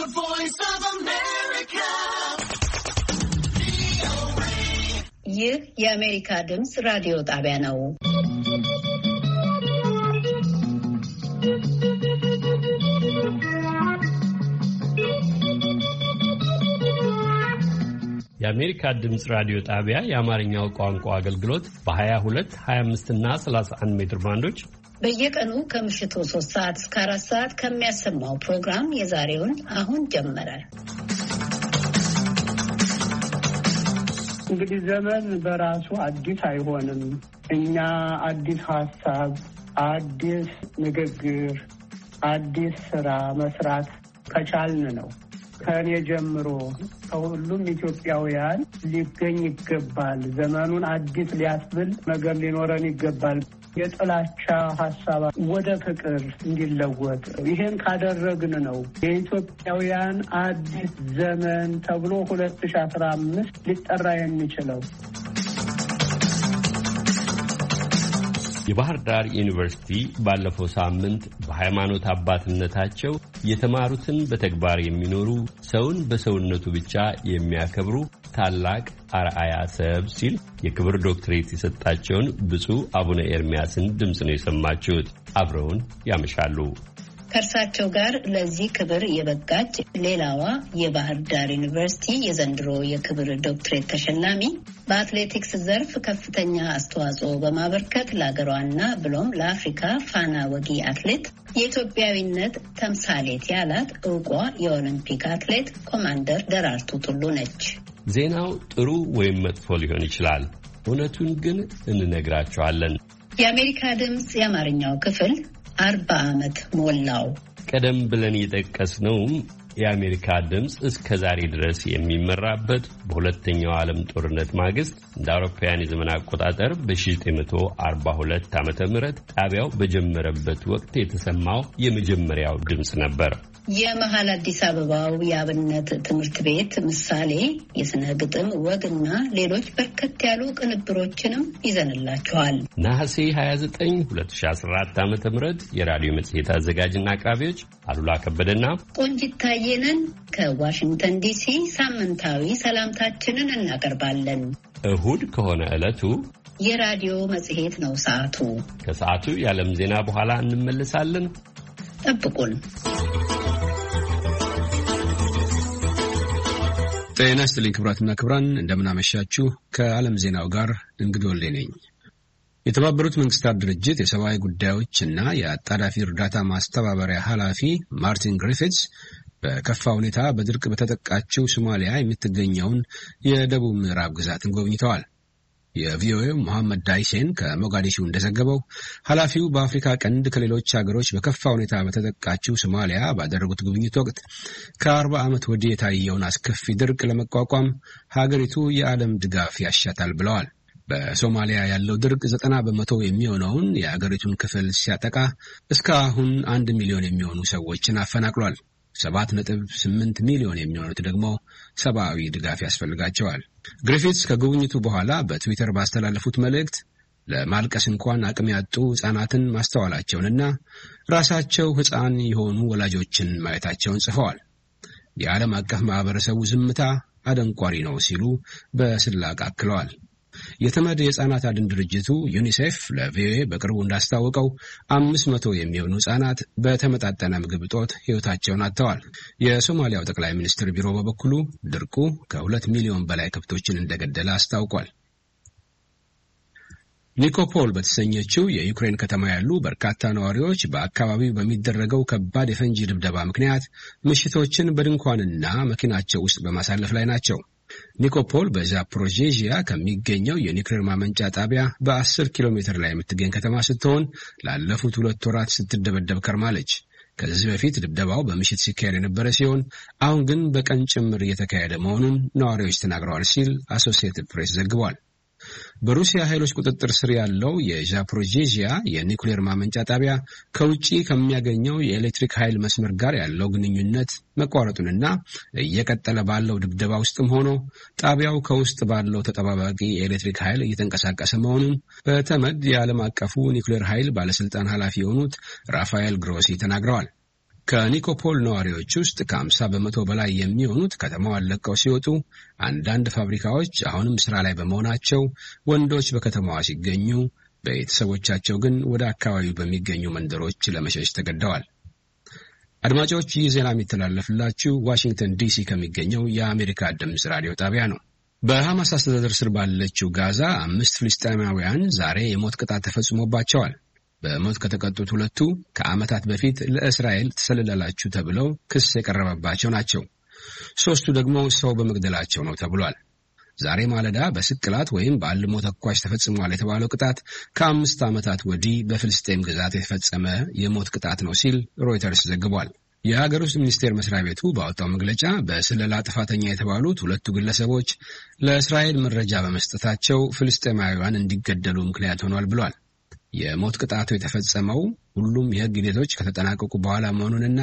voice of America. ይህ የአሜሪካ ድምጽ ራዲዮ ጣቢያ ነው። የአሜሪካ ድምጽ ራዲዮ ጣቢያ የአማርኛው ቋንቋ አገልግሎት በ22፣ 25 እና 31 ሜትር ባንዶች በየቀኑ ከምሽቱ 3 ሰዓት እስከ 4 ሰዓት ከሚያሰማው ፕሮግራም የዛሬውን አሁን ጀመረ። እንግዲህ ዘመን በራሱ አዲስ አይሆንም። እኛ አዲስ ሀሳብ፣ አዲስ ንግግር፣ አዲስ ስራ መስራት ከቻልን ነው። ከእኔ ጀምሮ ከሁሉም ኢትዮጵያውያን ሊገኝ ይገባል። ዘመኑን አዲስ ሊያስብል ነገር ሊኖረን ይገባል። የጥላቻ ሀሳብ ወደ ፍቅር እንዲለወጥ ይሄን ካደረግን ነው የኢትዮጵያውያን አዲስ ዘመን ተብሎ 2015 ሊጠራ የሚችለው። የባህር ዳር ዩኒቨርሲቲ ባለፈው ሳምንት በሃይማኖት አባትነታቸው የተማሩትን በተግባር የሚኖሩ ሰውን በሰውነቱ ብቻ የሚያከብሩ ታላቅ አርአያ ሰብ ሲል የክብር ዶክትሬት የሰጣቸውን ብፁዕ አቡነ ኤርምያስን ድምፅ ነው የሰማችሁት። አብረውን ያመሻሉ። ከእርሳቸው ጋር ለዚህ ክብር የበቃች ሌላዋ የባህር ዳር ዩኒቨርሲቲ የዘንድሮ የክብር ዶክትሬት ተሸላሚ በአትሌቲክስ ዘርፍ ከፍተኛ አስተዋጽኦ በማበርከት ለሀገሯና ብሎም ለአፍሪካ ፋና ወጊ አትሌት የኢትዮጵያዊነት ተምሳሌት ያላት ዕውቋ የኦሎምፒክ አትሌት ኮማንደር ደራርቱ ቱሉ ነች። ዜናው ጥሩ ወይም መጥፎ ሊሆን ይችላል። እውነቱን ግን እንነግራቸዋለን። የአሜሪካ ድምፅ የአማርኛው ክፍል 40 ዓመት ሞላው። ቀደም ብለን የጠቀስነውም የአሜሪካ ድምፅ እስከ ዛሬ ድረስ የሚመራበት በሁለተኛው ዓለም ጦርነት ማግስት እንደ አውሮፓውያን የዘመን አቆጣጠር በ1942 ዓ.ም ጣቢያው በጀመረበት ወቅት የተሰማው የመጀመሪያው ድምፅ ነበር። የመሃል አዲስ አበባው የአብነት ትምህርት ቤት ምሳሌ የስነ ግጥም ወግና ሌሎች በርከት ያሉ ቅንብሮችንም ይዘንላችኋል። ነሐሴ 29 2014 ዓ.ም የራዲዮ መጽሔት አዘጋጅና አቅራቢዎች አሉላ ከበደና ቆንጂት ታየነን ከዋሽንግተን ዲሲ ሳምንታዊ ሰላምታችንን እናቀርባለን። እሁድ ከሆነ ዕለቱ የራዲዮ መጽሔት ነው። ሰዓቱ ከሰዓቱ የዓለም ዜና በኋላ እንመለሳለን። ጠብቁን። ጤና ይስጥልኝ ክቡራትና ክቡራን፣ እንደምናመሻችሁ። ከዓለም ዜናው ጋር እንግዲህ ወልዴ ነኝ። የተባበሩት መንግስታት ድርጅት የሰብአዊ ጉዳዮች እና የአጣዳፊ እርዳታ ማስተባበሪያ ኃላፊ ማርቲን ግሪፊትስ በከፋ ሁኔታ በድርቅ በተጠቃችው ሶማሊያ የምትገኘውን የደቡብ ምዕራብ ግዛትን ጎብኝተዋል። የቪኦኤው መሐመድ ዳይሴን ከሞጋዲሹ እንደዘገበው ኃላፊው በአፍሪካ ቀንድ ከሌሎች ሀገሮች በከፋ ሁኔታ በተጠቃችው ሶማሊያ ባደረጉት ጉብኝት ወቅት ከ40 ዓመት ወዲህ የታየውን አስከፊ ድርቅ ለመቋቋም ሀገሪቱ የዓለም ድጋፍ ያሻታል ብለዋል። በሶማሊያ ያለው ድርቅ 90 በመቶ የሚሆነውን የሀገሪቱን ክፍል ሲያጠቃ እስካሁን 1 ሚሊዮን የሚሆኑ ሰዎችን አፈናቅሏል። 7.8 ሚሊዮን የሚሆኑት ደግሞ ሰብአዊ ድጋፍ ያስፈልጋቸዋል። ግሪፊትስ ከጉብኝቱ በኋላ በትዊተር ባስተላለፉት መልእክት ለማልቀስ እንኳን አቅም ያጡ ሕፃናትን ማስተዋላቸውንና ራሳቸው ሕፃን የሆኑ ወላጆችን ማየታቸውን ጽፈዋል። የዓለም አቀፍ ማህበረሰቡ ዝምታ አደንቋሪ ነው ሲሉ በስላቅ አክለዋል። የተመድ የሕፃናት አድን ድርጅቱ ዩኒሴፍ ለቪኦኤ በቅርቡ እንዳስታወቀው 500 የሚሆኑ ሕፃናት በተመጣጠነ ምግብ እጦት ሕይወታቸውን አጥተዋል። የሶማሊያው ጠቅላይ ሚኒስትር ቢሮ በበኩሉ ድርቁ ከ2 ሚሊዮን በላይ ከብቶችን እንደገደለ አስታውቋል። ኒኮፖል በተሰኘችው የዩክሬን ከተማ ያሉ በርካታ ነዋሪዎች በአካባቢው በሚደረገው ከባድ የፈንጂ ድብደባ ምክንያት ምሽቶችን በድንኳንና መኪናቸው ውስጥ በማሳለፍ ላይ ናቸው። ኒኮፖል በዛፖሮዤዥያ ከሚገኘው የኒውክሌር ማመንጫ ጣቢያ በ10 ኪሎ ሜትር ላይ የምትገኝ ከተማ ስትሆን ላለፉት 2 ወራት ስትደበደብ ከርማለች። ከዚህ በፊት ድብደባው በምሽት ሲካሄድ የነበረ ሲሆን አሁን ግን በቀን ጭምር እየተካሄደ መሆኑን ነዋሪዎች ተናግረዋል ሲል አሶሲኤትድ ፕሬስ ዘግቧል። በሩሲያ ኃይሎች ቁጥጥር ስር ያለው የዛፖሮዤዥያ የኒውክሌር ማመንጫ ጣቢያ ከውጪ ከሚያገኘው የኤሌክትሪክ ኃይል መስመር ጋር ያለው ግንኙነት መቋረጡንና እየቀጠለ ባለው ድብደባ ውስጥም ሆኖ ጣቢያው ከውስጥ ባለው ተጠባባቂ የኤሌክትሪክ ኃይል እየተንቀሳቀሰ መሆኑን በተመድ የዓለም አቀፉ ኒውክሌር ኃይል ባለስልጣን ኃላፊ የሆኑት ራፋኤል ግሮሲ ተናግረዋል። ከኒኮፖል ነዋሪዎች ውስጥ ከ50% በላይ የሚሆኑት ከተማዋን ለቀው ሲወጡ፣ አንዳንድ ፋብሪካዎች አሁንም ስራ ላይ በመሆናቸው ወንዶች በከተማዋ ሲገኙ፣ ቤተሰቦቻቸው ግን ወደ አካባቢው በሚገኙ መንደሮች ለመሸሽ ተገደዋል። አድማጮች፣ ይህ ዜና የሚተላለፍላችሁ ዋሽንግተን ዲሲ ከሚገኘው የአሜሪካ ድምፅ ራዲዮ ጣቢያ ነው። በሐማስ አስተዳደር ስር ባለችው ጋዛ 5 ፍልስጤማውያን ዛሬ የሞት ቅጣት ተፈጽሞባቸዋል። በሞት ከተቀጡት 2 ከዓመታት በፊት ለእስራኤል ተሰልላላችሁ ተብለው ክስ የቀረበባቸው ናቸው። 3ቱ ደግሞ ሰው በመግደላቸው ነው ተብሏል። ዛሬ ማለዳ በስቅላት ወይም በአልሞ ተኳሽ ተፈጽሟል የተባለው ቅጣት ከ5 ዓመታት ወዲህ በፍልስጤም ግዛት የተፈጸመ የሞት ቅጣት ነው ሲል ሮይተርስ ዘግቧል። የሀገር ውስጥ ሚኒስቴር መስሪያ ቤቱ ባወጣው መግለጫ በስለላ ጥፋተኛ የተባሉት 2 ግለሰቦች ለእስራኤል መረጃ በመስጠታቸው ፍልስጤማውያን እንዲገደሉ ምክንያት ሆኗል ብሏል። የሞት ቅጣቱ የተፈጸመው ሁሉም የሕግ ሂደቶች ከተጠናቀቁ በኋላ መሆኑንና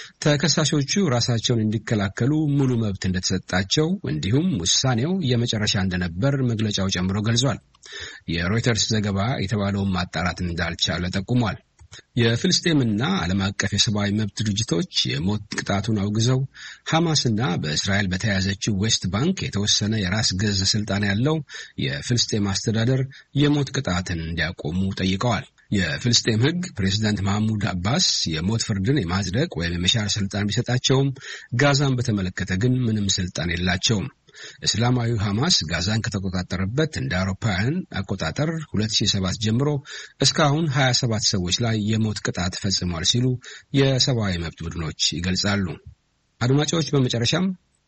ተከሳሾቹ ራሳቸውን እንዲከላከሉ ሙሉ መብት እንደተሰጣቸው እንዲሁም ውሳኔው የመጨረሻ እንደነበር መግለጫው ጨምሮ ገልጿል። የሮይተርስ ዘገባ የተባለውን ማጣራት እንዳልቻለ ጠቁሟል። የፍልስጤምና ዓለም አቀፍ የሰብአዊ መብት ድርጅቶች የሞት ቅጣቱን አውግዘው ሐማስና በእስራኤል በተያዘችው ዌስት ባንክ የተወሰነ የራስ ገዝ ስልጣን ያለው የፍልስጤም አስተዳደር የሞት ቅጣትን እንዲያቆሙ ጠይቀዋል። የፍልስጤም ሕግ ፕሬዚዳንት ማህሙድ አባስ የሞት ፍርድን የማጽደቅ ወይም የመሻር ስልጣን ቢሰጣቸውም ጋዛን በተመለከተ ግን ምንም ስልጣን የላቸውም። እስላማዊ ሐማስ ጋዛን ከተቆጣጠረበት እንደ አውሮፓውያን አቆጣጠር 2007 ጀምሮ እስካሁን 27 ሰዎች ላይ የሞት ቅጣት ፈጽሟል ሲሉ የሰብአዊ መብት ቡድኖች ይገልጻሉ። አድማጮች፣ በመጨረሻም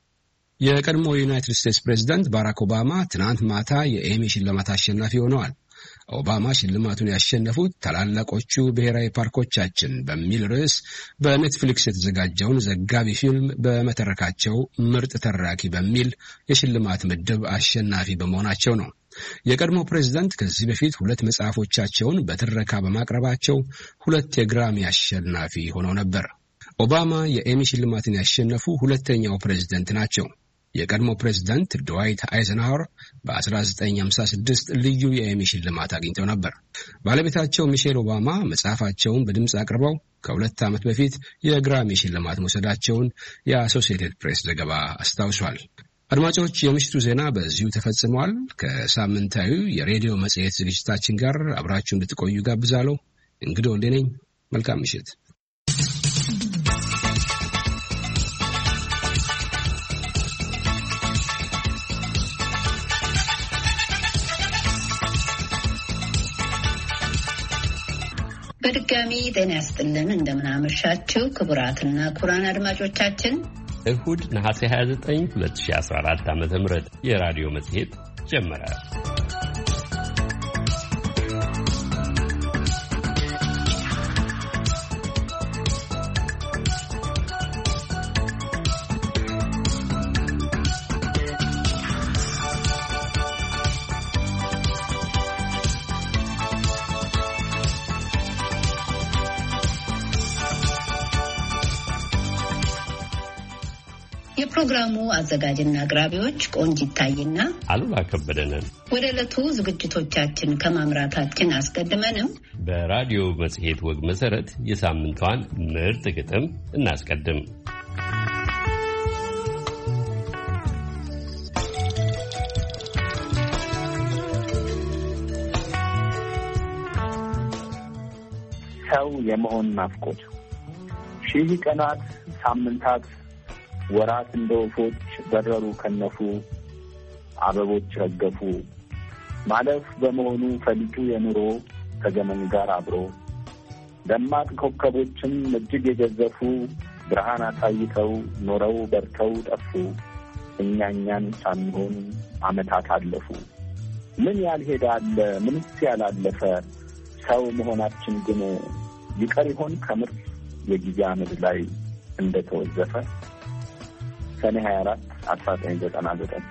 የቀድሞ የዩናይትድ ስቴትስ ፕሬዝዳንት ባራክ ኦባማ ትናንት ማታ የኤሚ ሽልማት አሸናፊ ሆነዋል። ኦባማ ሽልማቱን ያሸነፉት ታላላቆቹ ብሔራዊ ፓርኮቻችን በሚል ርዕስ በኔትፍሊክስ የተዘጋጀውን ዘጋቢ ፊልም በመተረካቸው ምርጥ ተራኪ በሚል የሽልማት ምድብ አሸናፊ በመሆናቸው ነው። የቀድሞ ፕሬዝዳንት ከዚህ በፊት 2 መጽሐፎቻቸውን በትረካ በማቅረባቸው 2 የግራሚ አሸናፊ ሆነው ነበር። ኦባማ የኤሚ ሽልማትን ያሸነፉ 2ኛው ፕሬዝዳንት ናቸው። የቀድሞ ፕሬዝዳንት ድዋይት አይዘንሃወር በ1956 ልዩ የኤሚ ሽልማት አግኝተው ነበር። ባለቤታቸው ሚሼል ኦባማ መጽሐፋቸውን በድምፅ አቅርበው ከ2 ዓመት በፊት የግራሚ ሽልማት መውሰዳቸውን የአሶሲኤትድ ፕሬስ ዘገባ አስታውሷል። አድማጮች፣ የምሽቱ ዜና በዚሁ ተፈጽሟል። ከሳምንታዊው የሬዲዮ መጽሔት ዝግጅታችን ጋር አብራችሁ እንድትቆዩ ጋብዛለሁ። እንግዲህ ወልዴ ነኝ። መልካም ምሽት። በድጋሚ ጤና ያስጥልን። እንደምናመሻችሁ ክቡራትና ክቡራን አድማጮቻችን እሁድ ነሐሴ 29 2014 ዓ.ም የራዲዮ መጽሔት ጀመረ። የፕሮግራሙ አዘጋጅና አቅራቢዎች ቆንጅ ይታይና አሉላ ከበደነን። ወደ ዕለቱ ዝግጅቶቻችን ከማምራታችን አስቀድመንም በራዲዮ መጽሔት ወግ መሰረት የሳምንቷን ምርጥ ግጥም እናስቀድም። ሰው የመሆን ናፍቆት ሺህ ቀናት ሳምንታት ወራት እንደ ወፎች በረሩ ከነፉ አበቦች ረገፉ ማለፍ በመሆኑ ፈሊጡ የኑሮ ከዘመን ጋር አብሮ ደማቅ ኮከቦችም እጅግ የገዘፉ ብርሃን አሳይተው ኖረው በርተው ጠፉ። እኛን ሳንሆን ዓመታት አለፉ። ምን ያልሄደ አለ ምንስ ያላለፈ ሰው መሆናችን ግን ይቀር ይሆን ከምር የጊዜ አመድ ላይ እንደተወዘፈ። ሰኔ 24 1999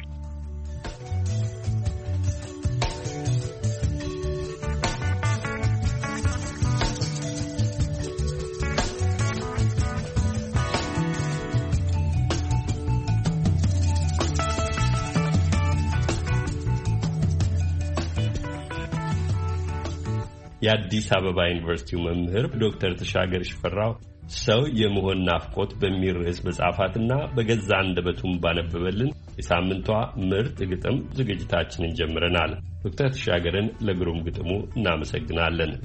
የአዲስ አበባ ዩኒቨርሲቲው መምህር ዶክተር ተሻገር ሽፈራው ሰው የመሆን ናፍቆት በሚል ርዕስ በጻፋትና በገዛ አንደበቱም ባነበበልን የሳምንቷ ምርጥ ግጥም ዝግጅታችንን ጀምረናል። ዶክተር ተሻገርን ለግሩም ግጥሙ እናመሰግናለን።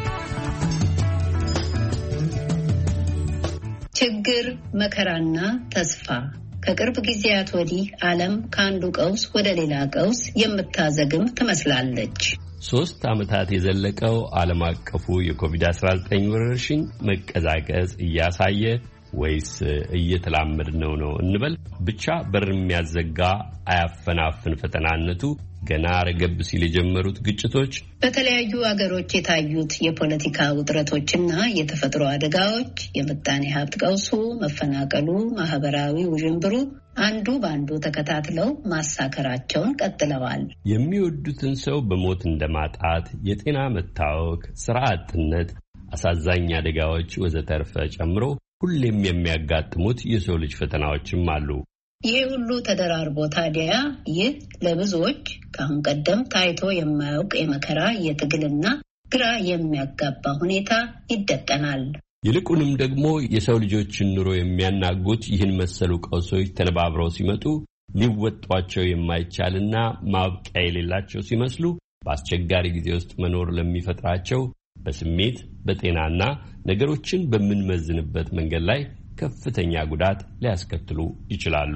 ችግር፣ መከራና ተስፋ ከቅርብ ጊዜያት ወዲህ ዓለም ከአንዱ ቀውስ ወደ ሌላ ቀውስ የምታዘግም ትመስላለች። 3 ዓመታት የዘለቀው ዓለም አቀፉ የኮቪድ-19 ወረርሽኝ መቀዛቀዝ እያሳየ ወይስ እየተላመድነው ነው እንበል ብቻ በር የሚያዘጋ አያፈናፍን ፈተናነቱ ገና ረገብ ሲል የጀመሩት ግጭቶች፣ በተለያዩ አገሮች የታዩት የፖለቲካ ውጥረቶችና የተፈጥሮ አደጋዎች፣ የምጣኔ ሀብት ቀውሱ፣ መፈናቀሉ፣ ማህበራዊ ውዥንብሩ አንዱ በአንዱ ተከታትለው ማሳከራቸውን ቀጥለዋል። የሚወዱትን ሰው በሞት እንደማጣት፣ የጤና መታወክ፣ ስራ አጥነት፣ አሳዛኝ አደጋዎች ወዘተርፈ ጨምሮ ሁሌም የሚያጋጥሙት የሰው ልጅ ፈተናዎችም አሉ። ይሄ ሁሉ ተደራርቦ ታዲያ ይህ ለብዙዎች ከአሁን ቀደም ታይቶ የማያውቅ የመከራ የትግልና ግራ የሚያጋባ ሁኔታ ይደቀናል። ይልቁንም ደግሞ የሰው ልጆችን ኑሮ የሚያናጉት ይህን መሰሉ ቀውሶች ተነባብረው ሲመጡ ሊወጧቸው የማይቻልና ማብቂያ የሌላቸው ሲመስሉ በአስቸጋሪ ጊዜ ውስጥ መኖር ለሚፈጥራቸው በስሜት በጤናና ነገሮችን በምንመዝንበት መንገድ ላይ ከፍተኛ ጉዳት ሊያስከትሉ ይችላሉ።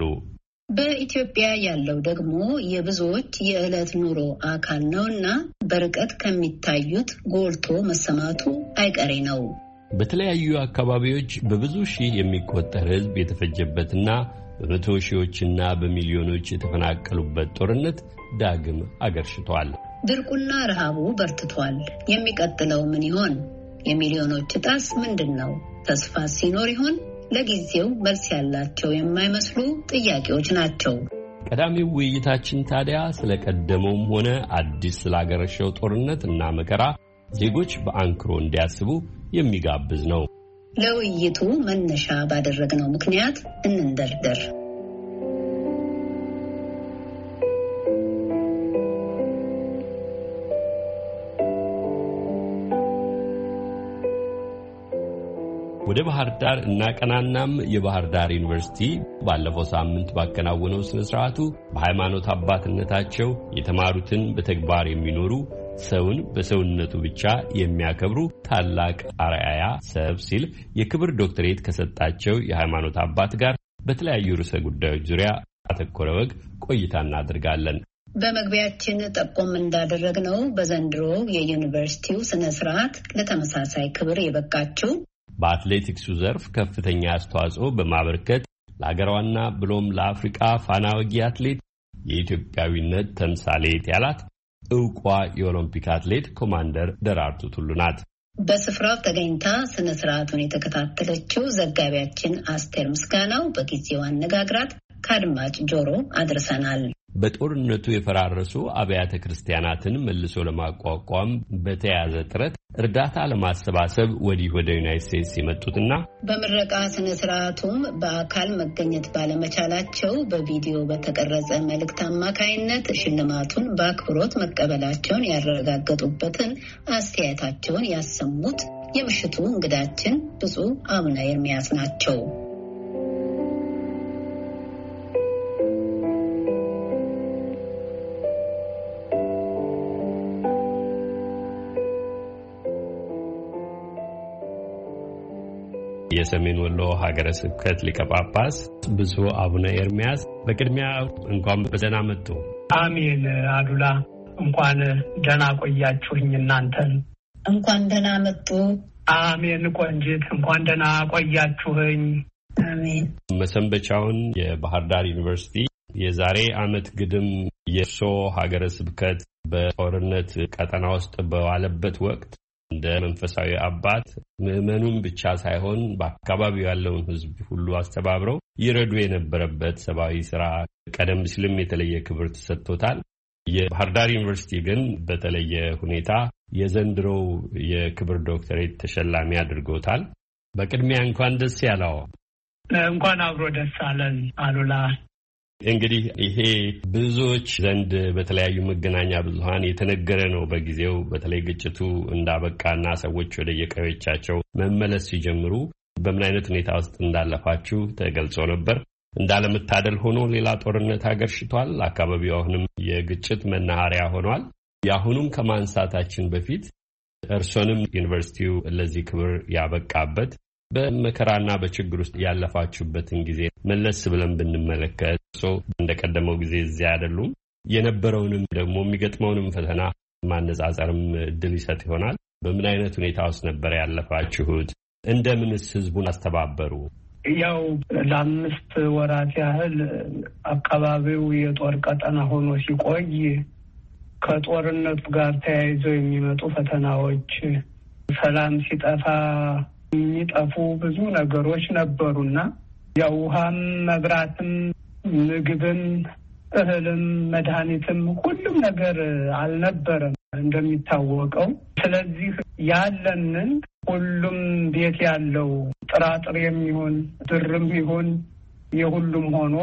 በኢትዮጵያ ያለው ደግሞ የብዙዎች የዕለት ኑሮ አካል ነውና በርቀት ከሚታዩት ጎልቶ መሰማቱ አይቀሬ ነው። በተለያዩ አካባቢዎች በብዙ ሺህ የሚቆጠር ሕዝብ የተፈጀበትና በመቶ ሺዎችና በሚሊዮኖች የተፈናቀሉበት ጦርነት ዳግም አገርሽቷል። ድርቁና ረሃቡ በርትቷል። የሚቀጥለው ምን ይሆን? የሚሊዮኖች ዕጣስ ምንድን ነው? ተስፋ ሲኖር ይሆን? ለጊዜው መልስ ያላቸው የማይመስሉ ጥያቄዎች ናቸው። ቀዳሚው ውይይታችን ታዲያ ስለቀደመውም ሆነ አዲስ ስላገረሸው ጦርነት እና መከራ ዜጎች በአንክሮ እንዲያስቡ የሚጋብዝ ነው። ለውይይቱ መነሻ ባደረግነው ምክንያት እንንደርደር። ወደ ባህር ዳር እናቀናናም። የባህር ዳር ዩኒቨርሲቲ ባለፈው ሳምንት ባከናወነው ስነ ስርዓቱ በሃይማኖት አባትነታቸው የተማሩትን በተግባር የሚኖሩ ሰውን በሰውነቱ ብቻ የሚያከብሩ ታላቅ አርአያ ሰብ ሲል የክብር ዶክትሬት ከሰጣቸው የሃይማኖት አባት ጋር በተለያዩ ርዕሰ ጉዳዮች ዙሪያ አተኮረ ወግ ቆይታ እናደርጋለን። በመግቢያችን ጠቆም እንዳደረግነው በዘንድሮ የዩኒቨርሲቲው ስነ ስርዓት ለተመሳሳይ ክብር የበቃችው በአትሌቲክሱ ዘርፍ ከፍተኛ አስተዋጽኦ በማበርከት ለሀገሯና ብሎም ለአፍሪካ ፋና ወጊ አትሌት የኢትዮጵያዊነት ተምሳሌት ያላት ዕውቋ የኦሎምፒክ አትሌት ኮማንደር ደራርቱ ቱሉ ናት። በስፍራው ተገኝታ ስነ ስርዓቱን የተከታተለችው ዘጋቢያችን አስቴር ምስጋናው በጊዜው አነጋግራት ከአድማጭ ጆሮ አድርሰናል። በጦርነቱ የፈራረሱ አብያተ ክርስቲያናትን መልሶ ለማቋቋም በተያዘ ጥረት እርዳታ ለማሰባሰብ ወዲህ ወደ ዩናይትድ ስቴትስ የመጡትና በምረቃ ስነ ስርዓቱም በአካል መገኘት ባለመቻላቸው በቪዲዮ በተቀረጸ መልእክት አማካይነት ሽልማቱን በአክብሮት መቀበላቸውን ያረጋገጡበትን አስተያየታቸውን ያሰሙት የምሽቱ እንግዳችን ብፁዕ አቡነ ኤርምያስ ናቸው። የሰሜን ወሎ ሀገረ ስብከት ሊቀ ጳጳስ ብፁዕ አቡነ ኤርምያስ በቅድሚያ እንኳን በደህና መጡ። አሜን። አዱላ እንኳን ደህና ቆያችሁኝ። እናንተን እንኳን ደህና መጡ። አሜን። ቆንጂት እንኳን ደህና ቆያችሁኝ። አሜን። መሰንበቻውን የባህር ዳር ዩኒቨርሲቲ የዛሬ ዓመት ግድም የሶ ሀገረ ስብከት በጦርነት ቀጠና ውስጥ በዋለበት ወቅት እንደ መንፈሳዊ አባት ምዕመኑን ብቻ ሳይሆን በአካባቢው ያለውን ሕዝብ ሁሉ አስተባብረው ይረዱ የነበረበት ሰብአዊ ስራ ቀደም ሲልም የተለየ ክብር ተሰጥቶታል። የባህር ዳር ዩኒቨርሲቲ ግን በተለየ ሁኔታ የዘንድሮው የክብር ዶክተሬት ተሸላሚ አድርጎታል። በቅድሚያ እንኳን ደስ ያለው። እንኳን አብሮ ደስ አለን አሉላ። እንግዲህ ይሄ ብዙዎች ዘንድ በተለያዩ መገናኛ ብዙሃን የተነገረ ነው። በጊዜው በተለይ ግጭቱ እንዳበቃና ሰዎች ወደ የቀዮቻቸው መመለስ ሲጀምሩ በምን አይነት ሁኔታ ውስጥ እንዳለፋችሁ ተገልጾ ነበር። እንዳለመታደል ሆኖ ሌላ ጦርነት አገርሽቷል። አካባቢው አሁንም የግጭት መናኸሪያ ሆኗል። የአሁኑም ከማንሳታችን በፊት እርሶንም ዩኒቨርሲቲው ለዚህ ክብር ያበቃበት በመከራና በችግር ውስጥ ያለፋችሁበትን ጊዜ መለስ ብለን ብንመለከት እርሶ እንደቀደመው ጊዜ እዚያ አይደሉም። የነበረውንም ደግሞ የሚገጥመውንም ፈተና ማነጻጸርም እድል ይሰጥ ይሆናል። በምን አይነት ሁኔታ ውስጥ ነበር ያለፋችሁት? እንደምንስ ህዝቡን አስተባበሩ? ያው ለ5 ወራት ያህል አካባቢው የጦር ቀጠና ሆኖ ሲቆይ ከጦርነቱ ጋር ተያይዘው የሚመጡ ፈተናዎች፣ ሰላም ሲጠፋ የሚጠፉ ብዙ ነገሮች ነበሩና ያው ውሃም፣ መብራትም፣ ምግብም፣ እህልም፣ መድኃኒትም ሁሉም ነገር አልነበረም እንደሚታወቀው። ስለዚህ ያለንን ሁሉም ቤት ያለው ጥራጥሬ የሚሆን ብርም ይሁን የሁሉም ሆኖ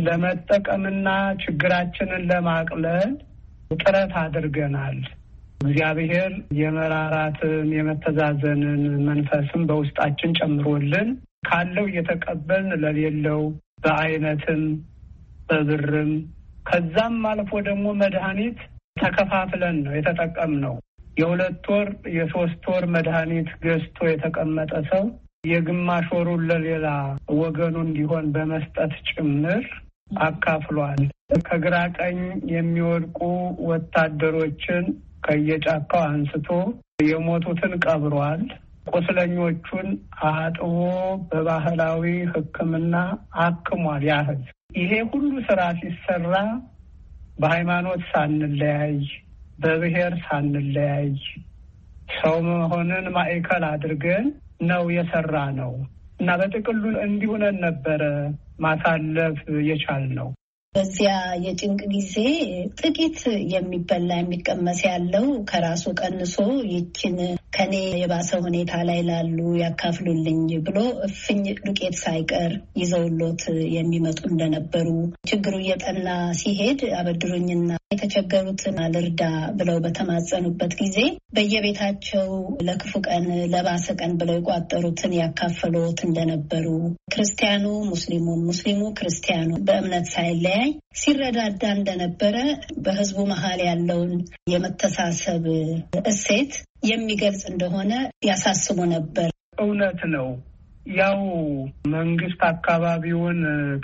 ለመጠቀምና ችግራችንን ለማቅለል ጥረት አድርገናል። እግዚአብሔር የመራራትን የመተዛዘንን መንፈስም በውስጣችን ጨምሮልን ካለው እየተቀበልን ለሌለው በአይነትም በብርም ከዛም አልፎ ደግሞ መድኃኒት ተከፋፍለን ነው የተጠቀምነው። የ2 ወር የ3 ወር መድኃኒት ገዝቶ የተቀመጠ ሰው የግማሽ ወሩን ለሌላ ወገኑ እንዲሆን በመስጠት ጭምር አካፍሏል። ከግራ ቀኝ የሚወድቁ ወታደሮችን ከየጫካው አንስቶ የሞቱትን ቀብሯል። ቁስለኞቹን አጥቦ በባህላዊ ሕክምና አክሟል። ያህል ይሄ ሁሉ ስራ ሲሰራ በሃይማኖት ሳንለያይ፣ በብሔር ሳንለያይ ሰው መሆንን ማዕከል አድርገን ነው የሰራ ነው እና በጥቅሉ እንዲሁነን ነበረ ማሳለፍ የቻልነው። በዚያ የጭንቅ ጊዜ ጥቂት የሚበላ የሚቀመስ ያለው ከራሱ ቀንሶ ይችን ከኔ የባሰ ሁኔታ ላይ ላሉ ያካፍሉልኝ ብሎ እፍኝ ዱቄት ሳይቀር ይዘውሎት የሚመጡ እንደነበሩ፣ ችግሩ እየጠና ሲሄድ አበድሩኝና የተቸገሩትን ልርዳ ብለው በተማጸኑበት ጊዜ በየቤታቸው ለክፉ ቀን ለባሰ ቀን ብለው የቋጠሩትን ያካፈሉት እንደነበሩ፣ ክርስቲያኑ ሙስሊሙ፣ ሙስሊሙ ክርስቲያኑ በእምነት ሳይለያይ ሲረዳዳ እንደነበረ በህዝቡ መሀል ያለውን የመተሳሰብ እሴት የሚገልጽ እንደሆነ ያሳስቡ ነበር። እውነት ነው። ያው መንግስት አካባቢውን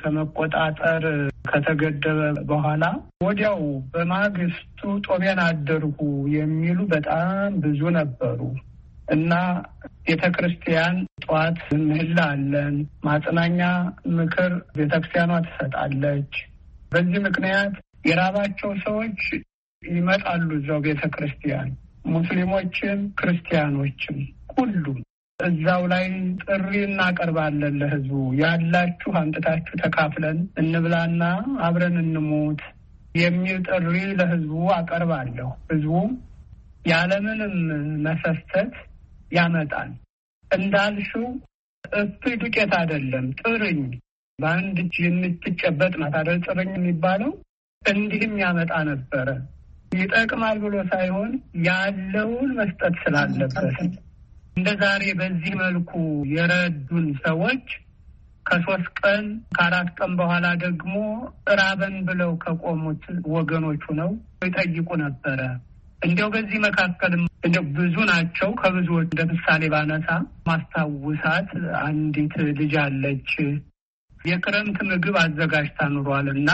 ከመቆጣጠር ከተገደበ በኋላ ወዲያው በማግስቱ ጦቢያን አደርጉ የሚሉ በጣም ብዙ ነበሩ እና ቤተክርስቲያን ጠዋት ምህላ አለን፣ ማጽናኛ ምክር ቤተክርስቲያኗ ትሰጣለች። በዚህ ምክንያት የራባቸው ሰዎች ይመጣሉ እዛው ቤተክርስቲያን፣ ሙስሊሞችም ክርስቲያኖችም ሁሉም እዛው ላይ ጥሪ እናቀርባለን ለህዝቡ። ያላችሁ አምጥታችሁ ተካፍለን እንብላና አብረን እንሞት የሚል ጥሪ ለህዝቡ አቀርባለሁ። ህዝቡ ያለምንም መሰስተት ያመጣል። እንዳልሽው እፍኝ ዱቄት አይደለም፣ ጥርኝ በአንድ እጅ የምትጨበጥ ናት አይደል ጥርኝ የሚባለው። እንዲህም ያመጣ ነበረ። ይጠቅማል ብሎ ሳይሆን ያለውን መስጠት ስላለበት እንደ ዛሬ በዚህ መልኩ የረዱን ሰዎች ከ3 ቀን ከ4 ቀን በኋላ ደግሞ ራበን ብለው ከቆሙት ወገኖቹ ነው ይጠይቁ ነበረ። እንዲያው በዚህ መካከልም እንዲያው ብዙ ናቸው። ከብዙዎች እንደ ምሳሌ ባነሳ ማስታውሳት አንዲት ልጅ አለች። የክረምት ምግብ አዘጋጅታ ኑሯልና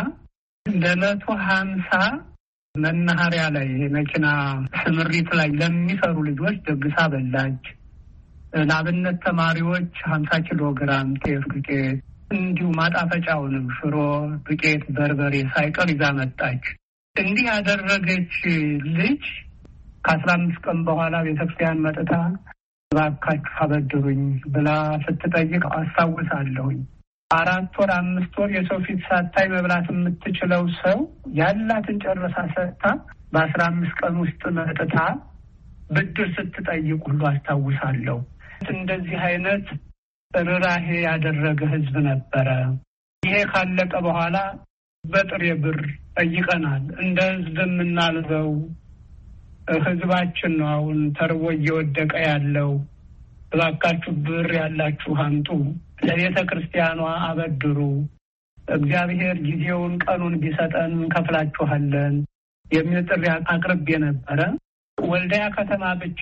ለ150 መናኸሪያ ላይ መኪና ስምሪት ላይ ለሚሰሩ ልጆች ደግሳ በላች። ለአብነት ተማሪዎች 50 ኪሎ ግራም ጤፍ ዱቄት እንዲሁ ማጣፈጫውንም ሽሮ ዱቄት፣ በርበሬ ሳይቀር ይዛ መጣች። እንዲህ ያደረገች ልጅ ከ15 ቀን በኋላ ቤተክርስቲያን መጥታ እባካችሁ አበድሩኝ ብላ ስትጠይቅ አስታውሳለሁኝ። 4 ወር 5 ወር የሰው ፊት ሳታይ መብላት የምትችለው ሰው ያላትን ጨርሳ ሰጥታ በ15 ቀን ውስጥ መጥታ ብድር ስትጠይቅ ሁሉ አስታውሳለሁ። እንደዚህ አይነት ርራሄ ያደረገ ህዝብ ነበረ። ይሄ ካለቀ በኋላ በጥሬ ብር ጠይቀናል። እንደ ህዝብ የምናልበው ህዝባችን ነው። አሁን ተርቦ እየወደቀ ያለው እባካችሁ ብር ያላችሁ አምጡ፣ ለቤተ ክርስቲያኗ አበድሩ፣ እግዚአብሔር ጊዜውን ቀኑን ቢሰጠን እንከፍላችኋለን የሚል ጥሪ አቅርቤ ነበረ። ወልዲያ ከተማ ብቻ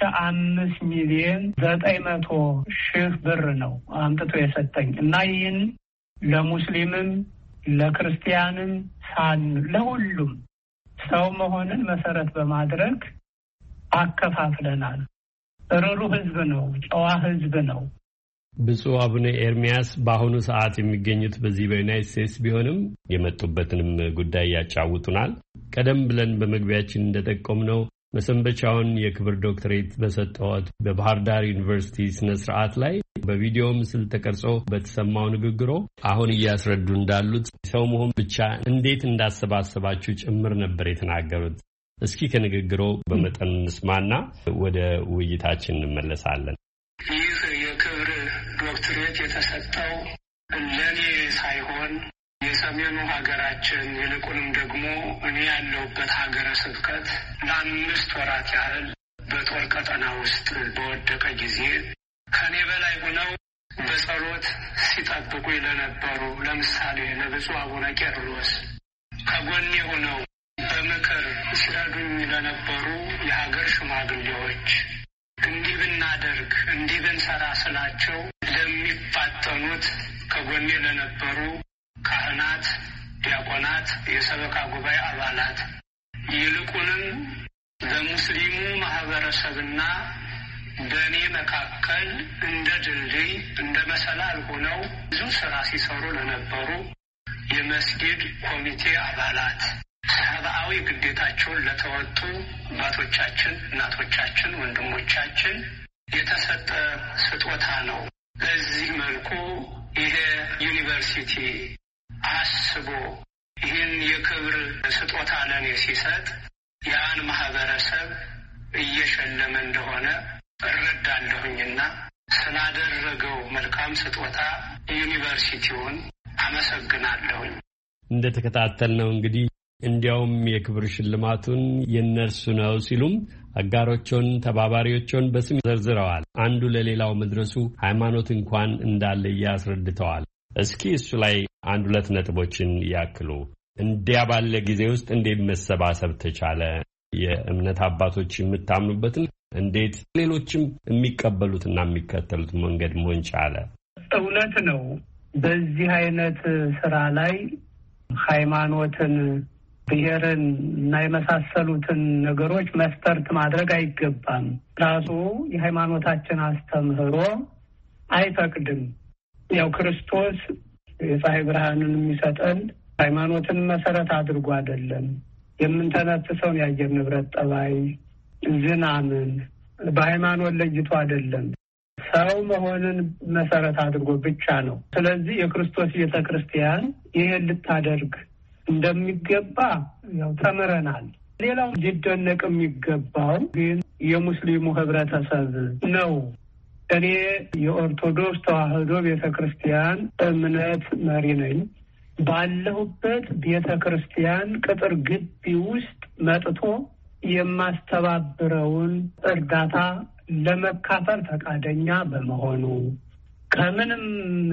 5,900,000 ብር ነው አምጥቶ የሰጠኝ እና ይህን ለሙስሊምም ለክርስቲያንም ለሁሉም ሰው መሆንን መሰረት በማድረግ አከፋፍለናል። ርኅሩህ ሕዝብ ነው፣ ጨዋ ሕዝብ ነው። ብፁዕ አቡነ ኤርሚያስ በአሁኑ ሰዓት የሚገኙት በዚህ በዩናይትድ ስቴትስ ቢሆንም የመጡበትንም ጉዳይ ያጫውቱናል። ቀደም ብለን በመግቢያችን እንደጠቆምነው መሰንበቻውን የክብር ዶክትሬት በሰጠዎት በባህር ዳር ዩኒቨርሲቲ ስነ ስርዓት ላይ በቪዲዮ ምስል ተቀርጾ በተሰማው ንግግሮ አሁን እያስረዱ እንዳሉት ሰው መሆን ብቻ እንዴት እንዳሰባሰባችሁ ጭምር ነበር የተናገሩት። እስኪ ከንግግሮ በመጠኑ እንስማና ወደ ውይይታችን እንመለሳለን። ይህ የክብር ዶክትሬት የተሰጠው ለኔ ሳይሆን የሰሜኑ ሀገራችን ይልቁንም ደግሞ እኔ ያለሁበት ሀገረ ስብከት ለ5 ወራት ያህል በጦር ቀጠና ውስጥ በወደቀ ጊዜ ከኔ በላይ ሆነው በጸሎት ሲጠብቁ ለነበሩ፣ ለምሳሌ ለብፁዕ አቡነ ቄርሎስ ከጎኔ ሆነው በምክር ሲረዱኝ ለነበሩ የሀገር ሽማግሌዎች እንዲህ ብናደርግ እንዲህ ብንሰራ ስላቸው ለሚፋጠኑት ከጎኔ ለነበሩ ካህናት፣ ዲያቆናት፣ የሰበካ ጉባኤ አባላት ይልቁንም በሙስሊሙ ማህበረሰብና በእኔ መካከል እንደ ድልድይ እንደ መሰላል ሆነው ብዙ ስራ ሲሰሩ ለነበሩ የመስጊድ ኮሚቴ አባላት ሰብአዊ ግዴታቸውን ለተወጡ አባቶቻችን፣ እናቶቻችን፣ ወንድሞቻችን የተሰጠ ስጦታ ነው። በዚህ መልኩ ይሄ ዩኒቨርሲቲ አስቦ ይህን የክብር ስጦታ ለኔ ሲሰጥ ያን ማህበረሰብ እየሸለመ እንደሆነ እረዳለሁኝና ስላደረገው መልካም ስጦታ ዩኒቨርሲቲውን አመሰግናለሁኝ። እንደተከታተልነው እንግዲህ እንዲያውም የክብር ሽልማቱን የነርሱ ነው ሲሉም አጋሮቹን ተባባሪዎቹን በስም ዘርዝረዋል። አንዱ ለሌላው መድረሱ ሃይማኖት እንኳን እንዳለ ያስረድተዋል። እስኪ እሱ ላይ 1-2 ነጥቦችን ያክሉ። እንዲያ ባለ ጊዜ ውስጥ እንዴት መሰባሰብ ተቻለ? የእምነት አባቶች የምታምኑበትን እንዴት ሌሎችም የሚቀበሉትና የሚከተሉት መንገድ መሆን ቻለ? እውነት ነው። በዚህ አይነት ስራ ላይ ሃይማኖትን፣ ብሔርን እና የመሳሰሉትን ነገሮች መስፈርት ማድረግ አይገባም። ራሱ የሃይማኖታችን አስተምህሮ አይፈቅድም። ያው ክርስቶስ የፀሐይ ብርሃንን የሚሰጠን ሃይማኖትን መሰረት አድርጎ አይደለም። የምንተነፍሰውን የአየር ንብረት ጠባይ፣ ዝናምን በሃይማኖት ለይቶ አይደለም። ሰው መሆንን መሰረት አድርጎ ብቻ ነው። ስለዚህ የክርስቶስ ቤተ ክርስቲያን ይሄን ልታደርግ እንደሚገባ ያው ተምረናል። ሌላው ሊደነቅ የሚገባው ግን የሙስሊሙ ህብረተሰብ ነው። እኔ የኦርቶዶክስ ተዋሕዶ ቤተ ክርስቲያን እምነት መሪ ነኝ። ባለሁበት ቤተ ክርስቲያን ቅጥር ግቢ ውስጥ መጥቶ የማስተባብረውን እርዳታ ለመካፈል ፈቃደኛ በመሆኑ ከምንም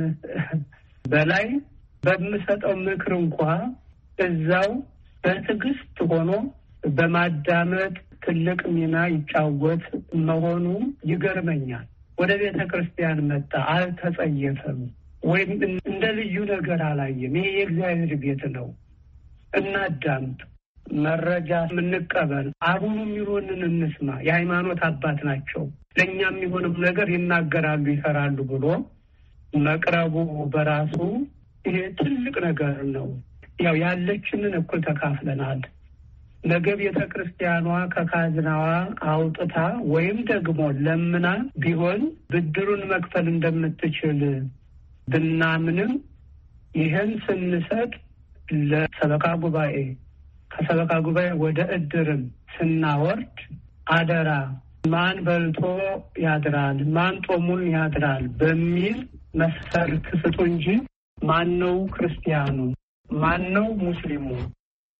በላይ በምሰጠው ምክር እንኳ እዛው በትዕግስት ሆኖ በማዳመጥ ትልቅ ሚና ይጫወት መሆኑ ይገርመኛል። ወደ ቤተ ክርስቲያን መጣ፣ አልተጸየፈም፣ ወይም እንደ ልዩ ነገር አላየም። ይሄ የእግዚአብሔር ቤት ነው። እናዳምጥ፣ መረጃ እንቀበል፣ አቡኑ የሚሆንን እንስማ። የሃይማኖት አባት ናቸው፣ ለእኛ የሚሆንም ነገር ይናገራሉ፣ ይሰራሉ ብሎ መቅረቡ በራሱ ይሄ ትልቅ ነገር ነው። ያው ያለችንን እኩል ተካፍለናል። ነገ ቤተ ክርስቲያኗ ከካዝናዋ አውጥታ ወይም ደግሞ ለምና ቢሆን ብድሩን መክፈል እንደምትችል ብናምንም ይህን ስንሰጥ ለሰበካ ጉባኤ፣ ከሰበካ ጉባኤ ወደ እድርም ስናወርድ አደራ ማን በልቶ ያድራል፣ ማን ጦሙን ያድራል በሚል መሰረት ስጡ እንጂ ማን ነው ክርስቲያኑ፣ ማን ነው ሙስሊሙ፣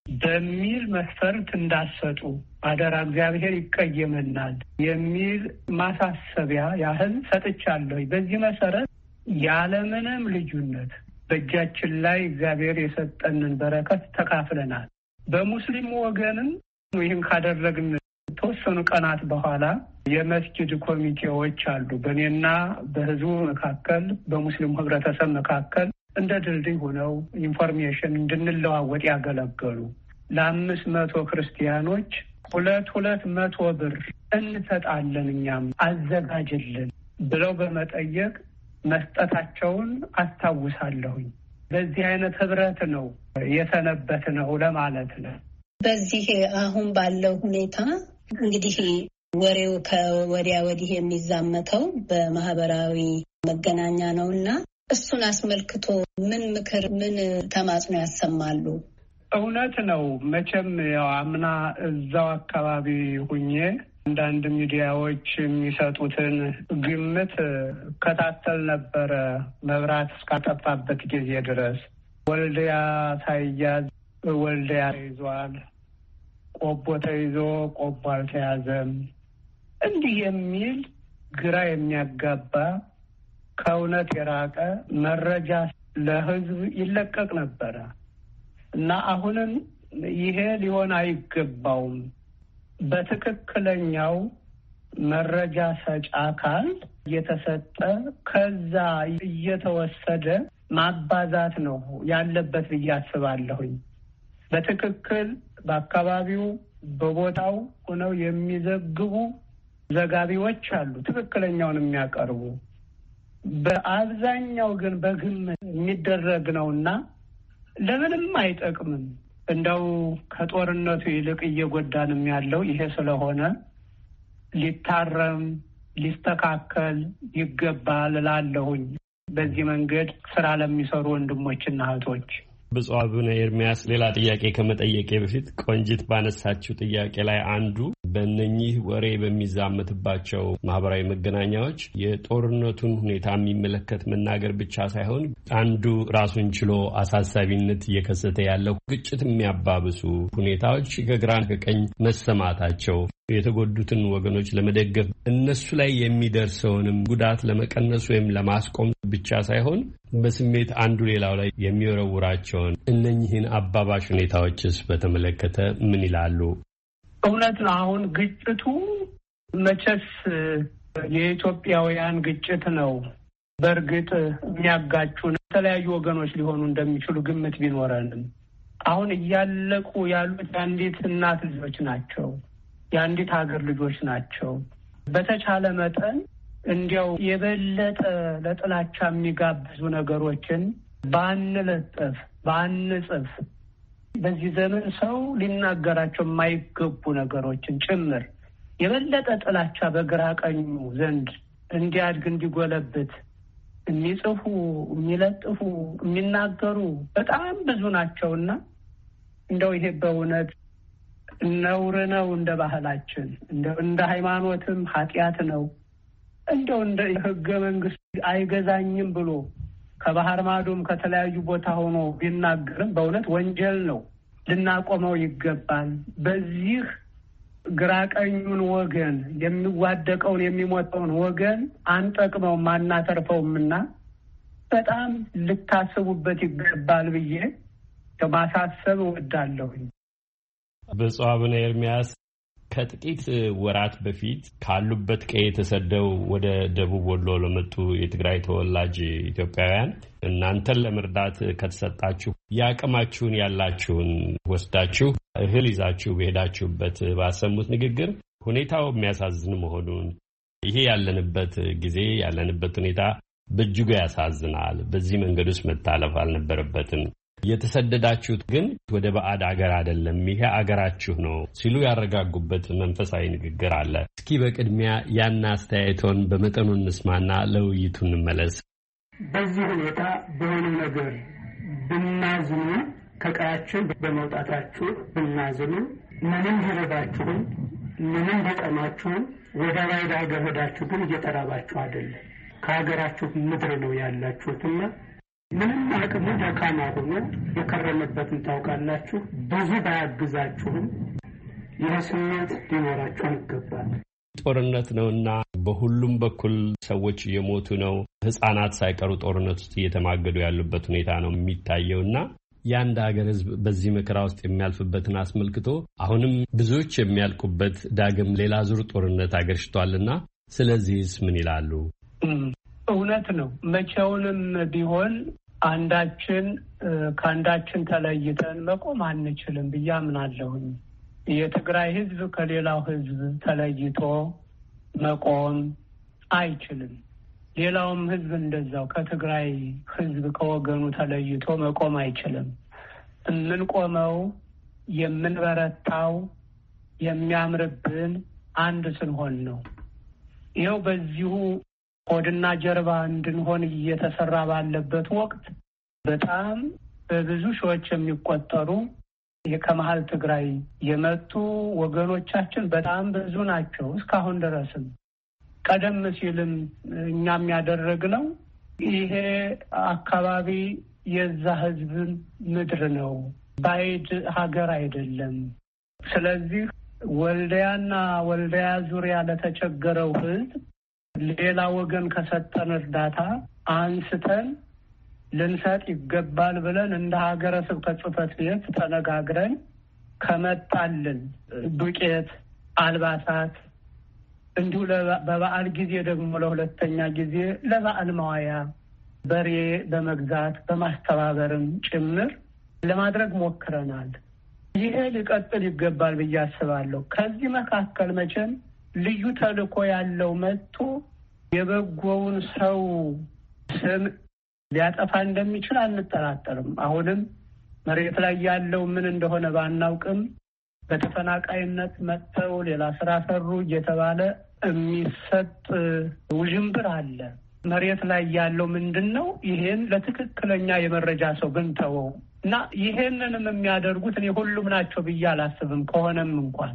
በሚል መስፈርት እንዳሰጡ አደራ እግዚአብሔር ይቀየመናል የሚል ማሳሰቢያ ያህል ሰጥቻለሁ። በዚህ መሰረት ያለምንም ልዩነት በእጃችን ላይ እግዚአብሔር የሰጠንን በረከት ተካፍለናል። በሙስሊሙ ወገንም ይህን ካደረግን ተወሰኑ ቀናት በኋላ የመስጊድ ኮሚቴዎች አሉ። በእኔና በህዝቡ መካከል በሙስሊሙ ህብረተሰብ መካከል እንደ ድልድይ ሆነው ኢንፎርሜሽን እንድንለዋወጥ ያገለገሉ 500 ክርስቲያኖች 200 ብር እንሰጣለን እኛም አዘጋጅልን ብለው በመጠየቅ መስጠታቸውን አስታውሳለሁኝ። በዚህ አይነት ህብረት ነው የሰነበት ነው ለማለት ነው። በዚህ አሁን ባለው ሁኔታ እንግዲህ ወሬው ከወዲያ ወዲህ የሚዛመተው በማህበራዊ መገናኛ ነውና እሱን አስመልክቶ ምን ምክር ምን ተማጽኖ ያሰማሉ? እውነት ነው። መቼም ያው አምና እዛው አካባቢ ሁኜ አንዳንድ ሚዲያዎች የሚሰጡትን ግምት ከታተል ነበረ። መብራት እስካጠፋበት ጊዜ ድረስ ወልዲያ ሳይያዝ ወልዲያ ተይዟል፣ ቆቦ ተይዞ ቆቦ አልተያዘም፣ እንዲህ የሚል ግራ የሚያጋባ ከእውነት የራቀ መረጃ ለህዝብ ይለቀቅ ነበረ እና አሁንም ይሄ ሊሆን አይገባውም። በትክክለኛው መረጃ ሰጪ አካል እየተሰጠ ከዛ እየተወሰደ ማባዛት ነው ያለበት ብዬ አስባለሁኝ። በትክክል በአካባቢው በቦታው ሆነው የሚዘግቡ ዘጋቢዎች አሉ፣ ትክክለኛውን የሚያቀርቡ። በአብዛኛው ግን በግምት የሚደረግ ነውና ለምንም አይጠቅምም። እንደው ከጦርነቱ ይልቅ እየጎዳንም ያለው ይሄ ስለሆነ ሊታረም ሊስተካከል ይገባል እላለሁኝ። በዚህ መንገድ ስራ ለሚሰሩ ወንድሞችና እህቶች። ብፁዕ አቡነ ኤርምያስ ሌላ ጥያቄ ከመጠየቄ በፊት ቆንጅት ባነሳችው ጥያቄ ላይ አንዱ በእነኚህ ወሬ በሚዛመትባቸው ማህበራዊ መገናኛዎች የጦርነቱን ሁኔታ የሚመለከት መናገር ብቻ ሳይሆን አንዱ ራሱን ችሎ አሳሳቢነት እየከሰተ ያለው ግጭት የሚያባብሱ ሁኔታዎች ከግራ ከቀኝ መሰማታቸው የተጎዱትን ወገኖች ለመደገፍ እነሱ ላይ የሚደርሰውንም ጉዳት ለመቀነስ ወይም ለማስቆም ብቻ ሳይሆን በስሜት አንዱ ሌላው ላይ የሚወረውራቸውን እነኚህን አባባሽ ሁኔታዎችስ በተመለከተ ምን ይላሉ? እውነት ነው። አሁን ግጭቱ መቼስ የኢትዮጵያውያን ግጭት ነው። በእርግጥ የሚያጋጩን የተለያዩ ወገኖች ሊሆኑ እንደሚችሉ ግምት ቢኖረንም አሁን እያለቁ ያሉት የአንዲት እናት ልጆች ናቸው፣ የአንዲት ሀገር ልጆች ናቸው። በተቻለ መጠን እንዲያው የበለጠ ለጥላቻ የሚጋብዙ ነገሮችን ባንለጥፍ ባንጽፍ፣ በዚህ ዘመን ሰው ሊናገራቸው የማይገቡ ነገሮችን ጭምር የበለጠ ጥላቻ በግራ ቀኙ ዘንድ እንዲያድግ እንዲጎለብት የሚጽፉ የሚለጥፉ የሚናገሩ በጣም ብዙ ናቸውና እንደው ይሄ በእውነት ነውር ነው። እንደ ባህላችን እንደ ሃይማኖትም ኃጢአት ነው። እንደው እንደ ሕገ መንግስት አይገዛኝም ብሎ ከባህር ማዶም ከተለያዩ ቦታ ሆኖ ቢናገርም በእውነት ወንጀል ነው። ልናቆመው ይገባል። በዚህ ግራቀኙን ወገን የሚዋደቀውን የሚሞተውን ወገን አንጠቅመውም አናተርፈውምና በጣም ልታስቡበት ይገባል ብዬ ማሳሰብ እወዳለሁኝ። ብፁዕ አቡነ ኤርምያስ ከጥቂት ወራት በፊት ካሉበት ቀዬ ተሰደው ወደ ደቡብ ወሎ ለመጡ የትግራይ ተወላጅ ኢትዮጵያውያን እናንተን ለመርዳት ከተሰጣችሁ የአቅማችሁን ያላችሁን ወስዳችሁ እህል ይዛችሁ በሄዳችሁበት ባሰሙት ንግግር ሁኔታው የሚያሳዝን መሆኑን፣ ይሄ ያለንበት ጊዜ ያለንበት ሁኔታ በእጅጉ ያሳዝናል፣ በዚህ መንገድ ውስጥ መታለፍ አልነበረበትም፣ የተሰደዳችሁት ግን ወደ ባዕድ አገር አይደለም፣ ይሄ አገራችሁ ነው ሲሉ ያረጋጉበት መንፈሳዊ ንግግር አለ። እስኪ በቅድሚያ ያን አስተያየቶን በመጠኑ እንስማና ለውይይቱ እንመለስ። በዚህ ሁኔታ በሆነ ነገር ብናዝኑ፣ ከቀያችን በመውጣታችሁ ብናዝኑ፣ ምንም ቢረዳችሁም ምንም ቢጠማችሁም ወደ ባዕድ አገር ሄዳችሁ ግን እየተራባችሁ አይደለም፣ ከሀገራችሁ ምድር ነው ያላችሁትና ምንም አቅሙ ደካማ ሆኖ የከረመበትን ታውቃላችሁ። ብዙ ባያግዛችሁም ይህ ስሜት ሊኖራችሁ ይገባል። ጦርነት ነውና በሁሉም በኩል ሰዎች እየሞቱ ነው። ሕፃናት ሳይቀሩ ጦርነት ውስጥ እየተማገዱ ያሉበት ሁኔታ ነው የሚታየውና የአንድ ሀገር ሕዝብ በዚህ መከራ ውስጥ የሚያልፍበትን አስመልክቶ አሁንም ብዙዎች የሚያልቁበት ዳግም ሌላ ዙር ጦርነት አገርሽቷልና ስለዚህስ ምን ይላሉ? እውነት ነው። መቼውንም ቢሆን አንዳችን ከአንዳችን ተለይተን መቆም አንችልም ብዬ አምናለሁኝ። የትግራይ ሕዝብ ከሌላው ሕዝብ ተለይቶ መቆም አይችልም። ሌላውም ሕዝብ እንደዛው ከትግራይ ሕዝብ ከወገኑ ተለይቶ መቆም አይችልም። የምንቆመው የምንበረታው የሚያምርብን አንድ ስንሆን ነው። ይኸው በዚሁ ሆድና ጀርባ እንድንሆን እየተሰራ ባለበት ወቅት በጣም በብዙ ሺዎች የሚቆጠሩ ከመሀል ትግራይ የመጡ ወገኖቻችን በጣም ብዙ ናቸው። እስካሁን ድረስም ቀደም ሲልም እኛም ያደረግነው ይሄ አካባቢ የዛ ህዝብ ምድር ነው፣ ባዕድ ሀገር አይደለም። ስለዚህ ወልዲያና ወልዲያ ዙሪያ ለተቸገረው ህዝብ ሌላ ወገን ከሰጠን እርዳታ አንስተን ልንሰጥ ይገባል ብለን እንደ ሀገረ ስብከት ጽሕፈት ቤት ተነጋግረን ከመጣልን ዱቄት፣ አልባሳት እንዲሁ በበዓል ጊዜ ደግሞ ለሁለተኛ ጊዜ ለበዓል መዋያ በሬ በመግዛት በማስተባበርም ጭምር ለማድረግ ሞክረናል። ይሄ ሊቀጥል ይገባል ብዬ አስባለሁ። ከዚህ መካከል መቼም ልዩ ተልእኮ ያለው መጥቶ የበጎውን ሰው ስም ሊያጠፋ እንደሚችል አንጠራጠርም። አሁንም መሬት ላይ ያለው ምን እንደሆነ ባናውቅም በተፈናቃይነት መጥተው ሌላ ስራ ሰሩ እየተባለ የሚሰጥ ውዥንብር አለ። መሬት ላይ ያለው ምንድን ነው? ይሄን ለትክክለኛ የመረጃ ሰው ብንተወው እና ይሄንንም የሚያደርጉት እኔ ሁሉም ናቸው ብዬ አላስብም። ከሆነም እንኳን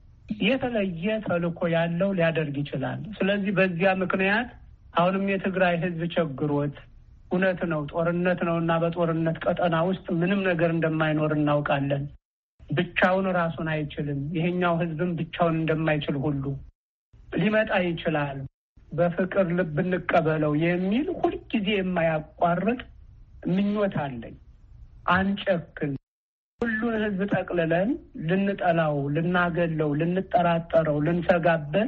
የተለየ ተልእኮ ያለው ሊያደርግ ይችላል። ስለዚህ በዚያ ምክንያት አሁንም የትግራይ ሕዝብ ቸግሮት እውነት ነው ጦርነት ነው እና በጦርነት ቀጠና ውስጥ ምንም ነገር እንደማይኖር እናውቃለን። ብቻውን ራሱን አይችልም። ይሄኛው ሕዝብም ብቻውን እንደማይችል ሁሉ ሊመጣ ይችላል። በፍቅር ልብ እንቀበለው የሚል ሁልጊዜ የማያቋርጥ ምኞት አለኝ። አንጨክን። ሁሉን ሕዝብ ጠቅልለን ልንጠላው፣ ልናገለው፣ ልንጠራጠረው፣ ልንሰጋበት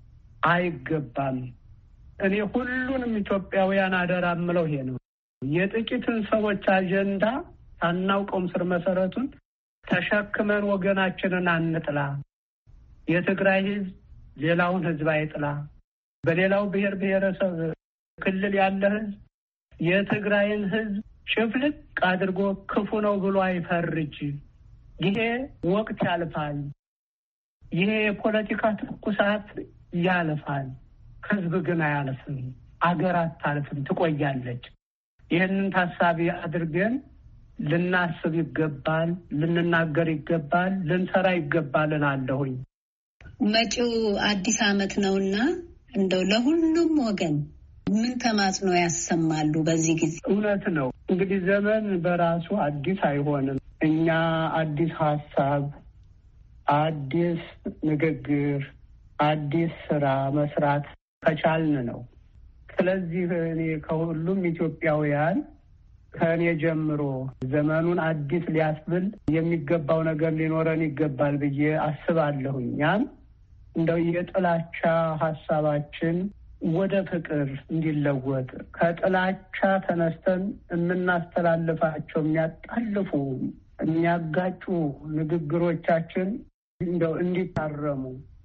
አይገባም። እኔ ሁሉንም ኢትዮጵያውያን አደራ የምለው ይሄ ነው። የጥቂትን ሰዎች አጀንዳ ሳናውቀውም ስር መሰረቱን ተሸክመን ወገናችንን አንጥላ። የትግራይ ሕዝብ ሌላውን ሕዝብ አይጥላ። በሌላው ብሔር ብሔረሰብ ክልል ያለ ሕዝብ የትግራይን ሕዝብ ጭፍልቅ አድርጎ ክፉ ነው ብሎ አይፈርጅ። ይሄ ወቅት ያልፋል። ይሄ የፖለቲካ ትኩሳት ያልፋል። ሕዝብ ግን አያልፍም። አገር አታልፍም፣ ትቆያለች። ይህንን ታሳቢ አድርገን ልናስብ ይገባል፣ ልንናገር ይገባል፣ ልንሰራ ይገባል እላለሁኝ። መጪው አዲስ ዓመት ነውና እንደው ለሁሉም ወገን ምን ተማጽኖ ያሰማሉ በዚህ ጊዜ? እውነት ነው እንግዲህ ዘመን በራሱ አዲስ አይሆንም። እኛ አዲስ ሀሳብ፣ አዲስ ንግግር፣ አዲስ ስራ መስራት ከቻልን ነው። ስለዚህ እኔ ከሁሉም ኢትዮጵያውያን ከእኔ ጀምሮ ዘመኑን አዲስ ሊያስብል የሚገባው ነገር ሊኖረን ይገባል ብዬ አስባለሁኝ። ያም እንደው የጥላቻ ሀሳባችን ወደ ፍቅር እንዲለወጥ ከጥላቻ ተነስተን የምናስተላልፋቸው የሚያጣልፉ የሚያጋጩ ንግግሮቻችን እንደው እንዲታረሙ፣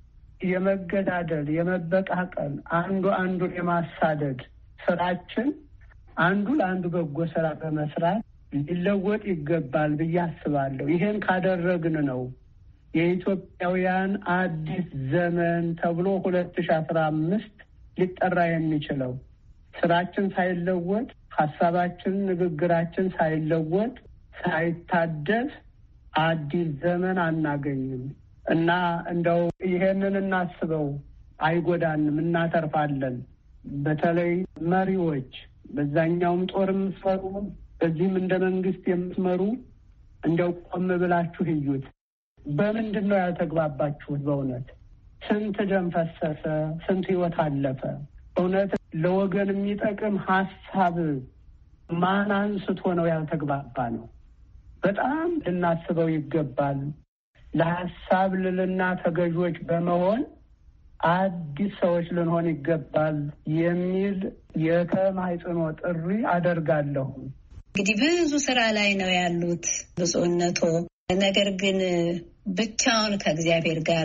የመገዳደል የመበቃቀል አንዱ አንዱን የማሳደድ ስራችን አንዱ ለአንዱ በጎ ስራ በመስራት ሊለወጥ ይገባል ብዬ አስባለሁ። ይሄን ካደረግን ነው የኢትዮጵያውያን አዲስ ዘመን ተብሎ 2015 ሊጠራ የሚችለው። ስራችን ሳይለወጥ፣ ሀሳባችን፣ ንግግራችን ሳይለወጥ፣ ሳይታደስ አዲስ ዘመን አናገኝም እና እንደው ይሄንን እናስበው። አይጎዳንም፣ እናተርፋለን። በተለይ መሪዎች በዛኛውም ጦር የምትመሩ በዚህም እንደ መንግስት የምትመሩ እንደው ቆም ብላችሁ እዩት። በምንድን ነው ያልተግባባችሁት? በእውነት ስንት ደም ፈሰሰ፣ ስንት ህይወት አለፈ። እውነት ለወገን የሚጠቅም ሀሳብ ማን አንስቶ ነው ያልተግባባ ነው? በጣም ልናስበው ይገባል። ለሀሳብ ልልና ተገዦች በመሆን አዲስ ሰዎች ልንሆን ይገባል የሚል የተማጽኖ ጥሪ አደርጋለሁ። እንግዲህ ብዙ ስራ ላይ ነው ያሉት ብፁዕነቶ። ነገር ግን ብቻውን ከእግዚአብሔር ጋር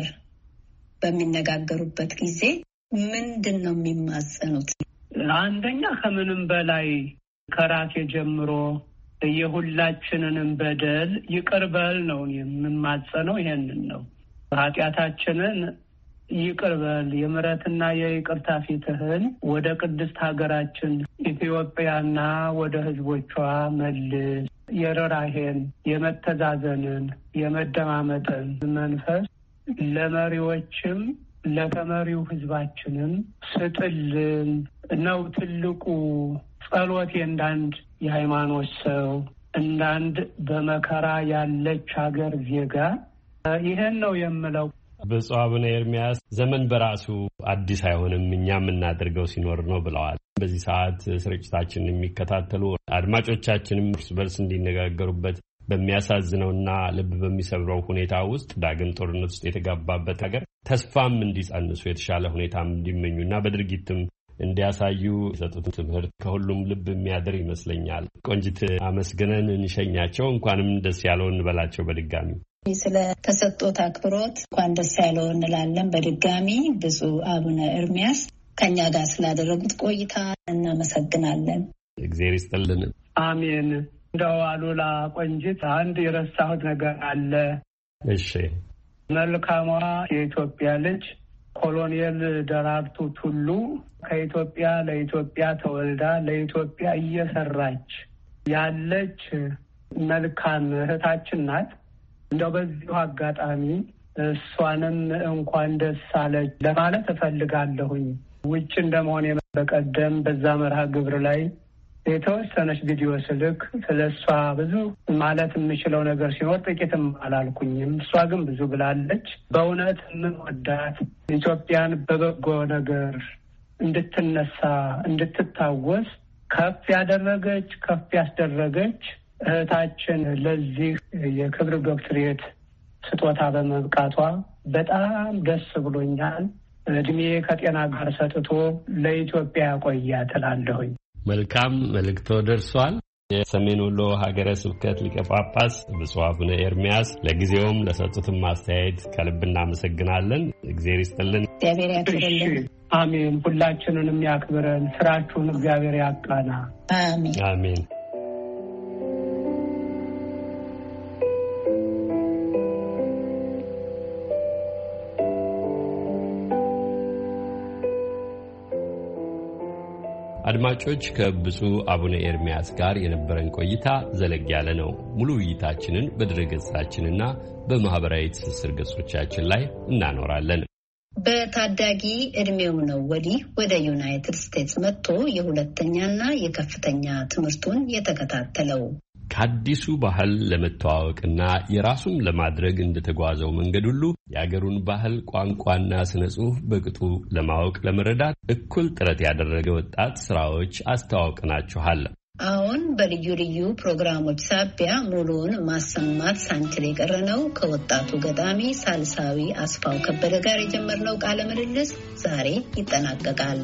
በሚነጋገሩበት ጊዜ ምንድን ነው የሚማጸኑት? አንደኛ ከምንም በላይ ከራሴ ጀምሮ የሁላችንንም በደል ይቅር በል ነው የምማጸነው። ይሄንን ነው ኃጢአታችንን ይቅር በል፣ የምሕረትና የይቅርታ ፊትህን ወደ ቅድስት ሀገራችን ኢትዮጵያና ወደ ሕዝቦቿ መልስ፣ የርኅራኄን፣ የመተዛዘንን፣ የመደማመጥን መንፈስ ለመሪዎችም ለተመሪው ሕዝባችንም ስጥልን ነው ትልቁ ጸሎቴ። እንዳንድ የሃይማኖት ሰው፣ እንዳንድ በመከራ ያለች ሀገር ዜጋ ይሄን ነው የምለው። ብፁዕ አቡነ ኤርምያስ ዘመን በራሱ አዲስ አይሆንም፣ እኛ የምናደርገው ሲኖር ነው ብለዋል። በዚህ ሰዓት ስርጭታችንን የሚከታተሉ አድማጮቻችንም እርስ በርስ እንዲነጋገሩበት በሚያሳዝነውና ልብ በሚሰብረው ሁኔታ ውስጥ ዳግም ጦርነት ውስጥ የተጋባበት ሀገር ተስፋም እንዲጸንሱ የተሻለ ሁኔታም እንዲመኙና በድርጊትም እንዲያሳዩ የሰጡትን ትምህርት ከሁሉም ልብ የሚያድር ይመስለኛል። ቆንጂት አመስግነን እንሸኛቸው። እንኳንም ደስ ያለው እንበላቸው። በድጋሚ ስለ ተሰጦት አክብሮት እንኳን ደስ ያለው እንላለን። በድጋሚ ብፁዕ አቡነ ኤርምያስ ከኛ ጋር ስላደረጉት ቆይታ እናመሰግናለን። እግዚአብሔር ይስጥልን። አሜን። እንደው አሉላ ቆንጂት፣ አንድ የረሳሁት ነገር አለ። እሺ። መልካሟ የኢትዮጵያ ልጅ ኮሎኔል ደራርቱ ቱሉ ከኢትዮጵያ ለኢትዮጵያ ተወልዳ ለኢትዮጵያ እየሰራች ያለች መልካም እህታችን ናት። እንደው በዚሁ አጋጣሚ እሷንም እንኳን ደስ አለች ለማለት እፈልጋለሁኝ። ውጭ እንደመሆኔ በቀደም በዛ መርሃ ግብር ላይ የተወሰነች ቪዲዮ ስልክ ስለ እሷ ብዙ ማለት የምችለው ነገር ሲኖር ጥቂትም አላልኩኝም። እሷ ግን ብዙ ብላለች። በእውነት የምንወዳት ኢትዮጵያን በበጎ ነገር እንድትነሳ እንድትታወስ ከፍ ያደረገች ከፍ ያስደረገች እህታችን ለዚህ የክብር ዶክትሬት ስጦታ በመብቃቷ በጣም ደስ ብሎኛል። እድሜ ከጤና ጋር ሰጥቶ ለኢትዮጵያ ያቆያት እላለሁኝ። መልካም መልእክቶ ደርሷል። የሰሜን ወሎ ሀገረ ስብከት ሊቀ ጳጳስ ብፁዕ አቡነ ኤርምያስ ለጊዜውም ለሰጡትም ማስተያየት ከልብ እናመሰግናለን። እግዚአብሔር ይስጥልን። እግዚአብሔር ያክብርልን። አሜን። ሁላችንንም ያክብረን። ስራችሁን እግዚአብሔር ያቃና። አሜን አሜን። አድማጮች ከብፁዕ አቡነ ኤርምያስ ጋር የነበረን ቆይታ ዘለግ ያለ ነው። ሙሉ ውይይታችንን በድረገጻችንና በማህበራዊ ትስስር ገጾቻችን ላይ እናኖራለን። በታዳጊ እድሜው ነው ወዲህ ወደ ዩናይትድ ስቴትስ መጥቶ የሁለተኛና የከፍተኛ ትምህርቱን የተከታተለው። ከአዲሱ ባህል ለመተዋወቅና የራሱም ለማድረግ እንደተጓዘው መንገድ ሁሉ የአገሩን ባህል ቋንቋና ስነ ጽሑፍ በቅጡ ለማወቅ ለመረዳት እኩል ጥረት ያደረገ ወጣት ስራዎች አስተዋውቀናችኋል። አሁን በልዩ ልዩ ፕሮግራሞች ሳቢያ ሙሉውን ማሰማት ሳንችል የቀረነው ከወጣቱ ገጣሚ ሳልሳዊ አስፋው ከበደ ጋር የጀመርነው ቃለ ምልልስ ዛሬ ይጠናቀቃል።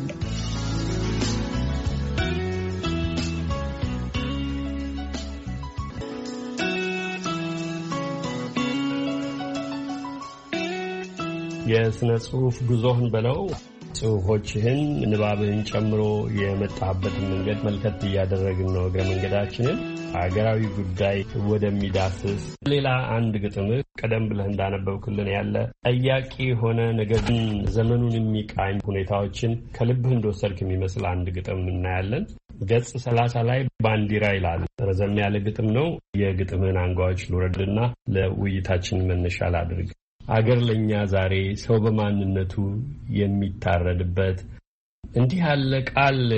የስነ ጽሑፍ ጉዞህን በለው ጽሑፎችህን ንባብህን ጨምሮ የመጣህበትን መንገድ መልከት እያደረግን ነው። እግረ መንገዳችንን ሀገራዊ ጉዳይ ወደሚዳስስ ሌላ አንድ ግጥምህ ቀደም ብለህ እንዳነበብክልን ያለ ጠያቂ የሆነ ነገር ግን ዘመኑን የሚቃኝ ሁኔታዎችን ከልብህ እንደወሰድክ የሚመስል አንድ ግጥም እናያለን። ገጽ 30 ላይ ባንዲራ ይላል። ረዘም ያለ ግጥም ነው። የግጥምህን አንጓዎች ልውረድና ለውይይታችን መነሻ ላድርግ። አገር ለኛ ዛሬ ሰው በማንነቱ የሚታረድበት እንዲህ ያለ ቃል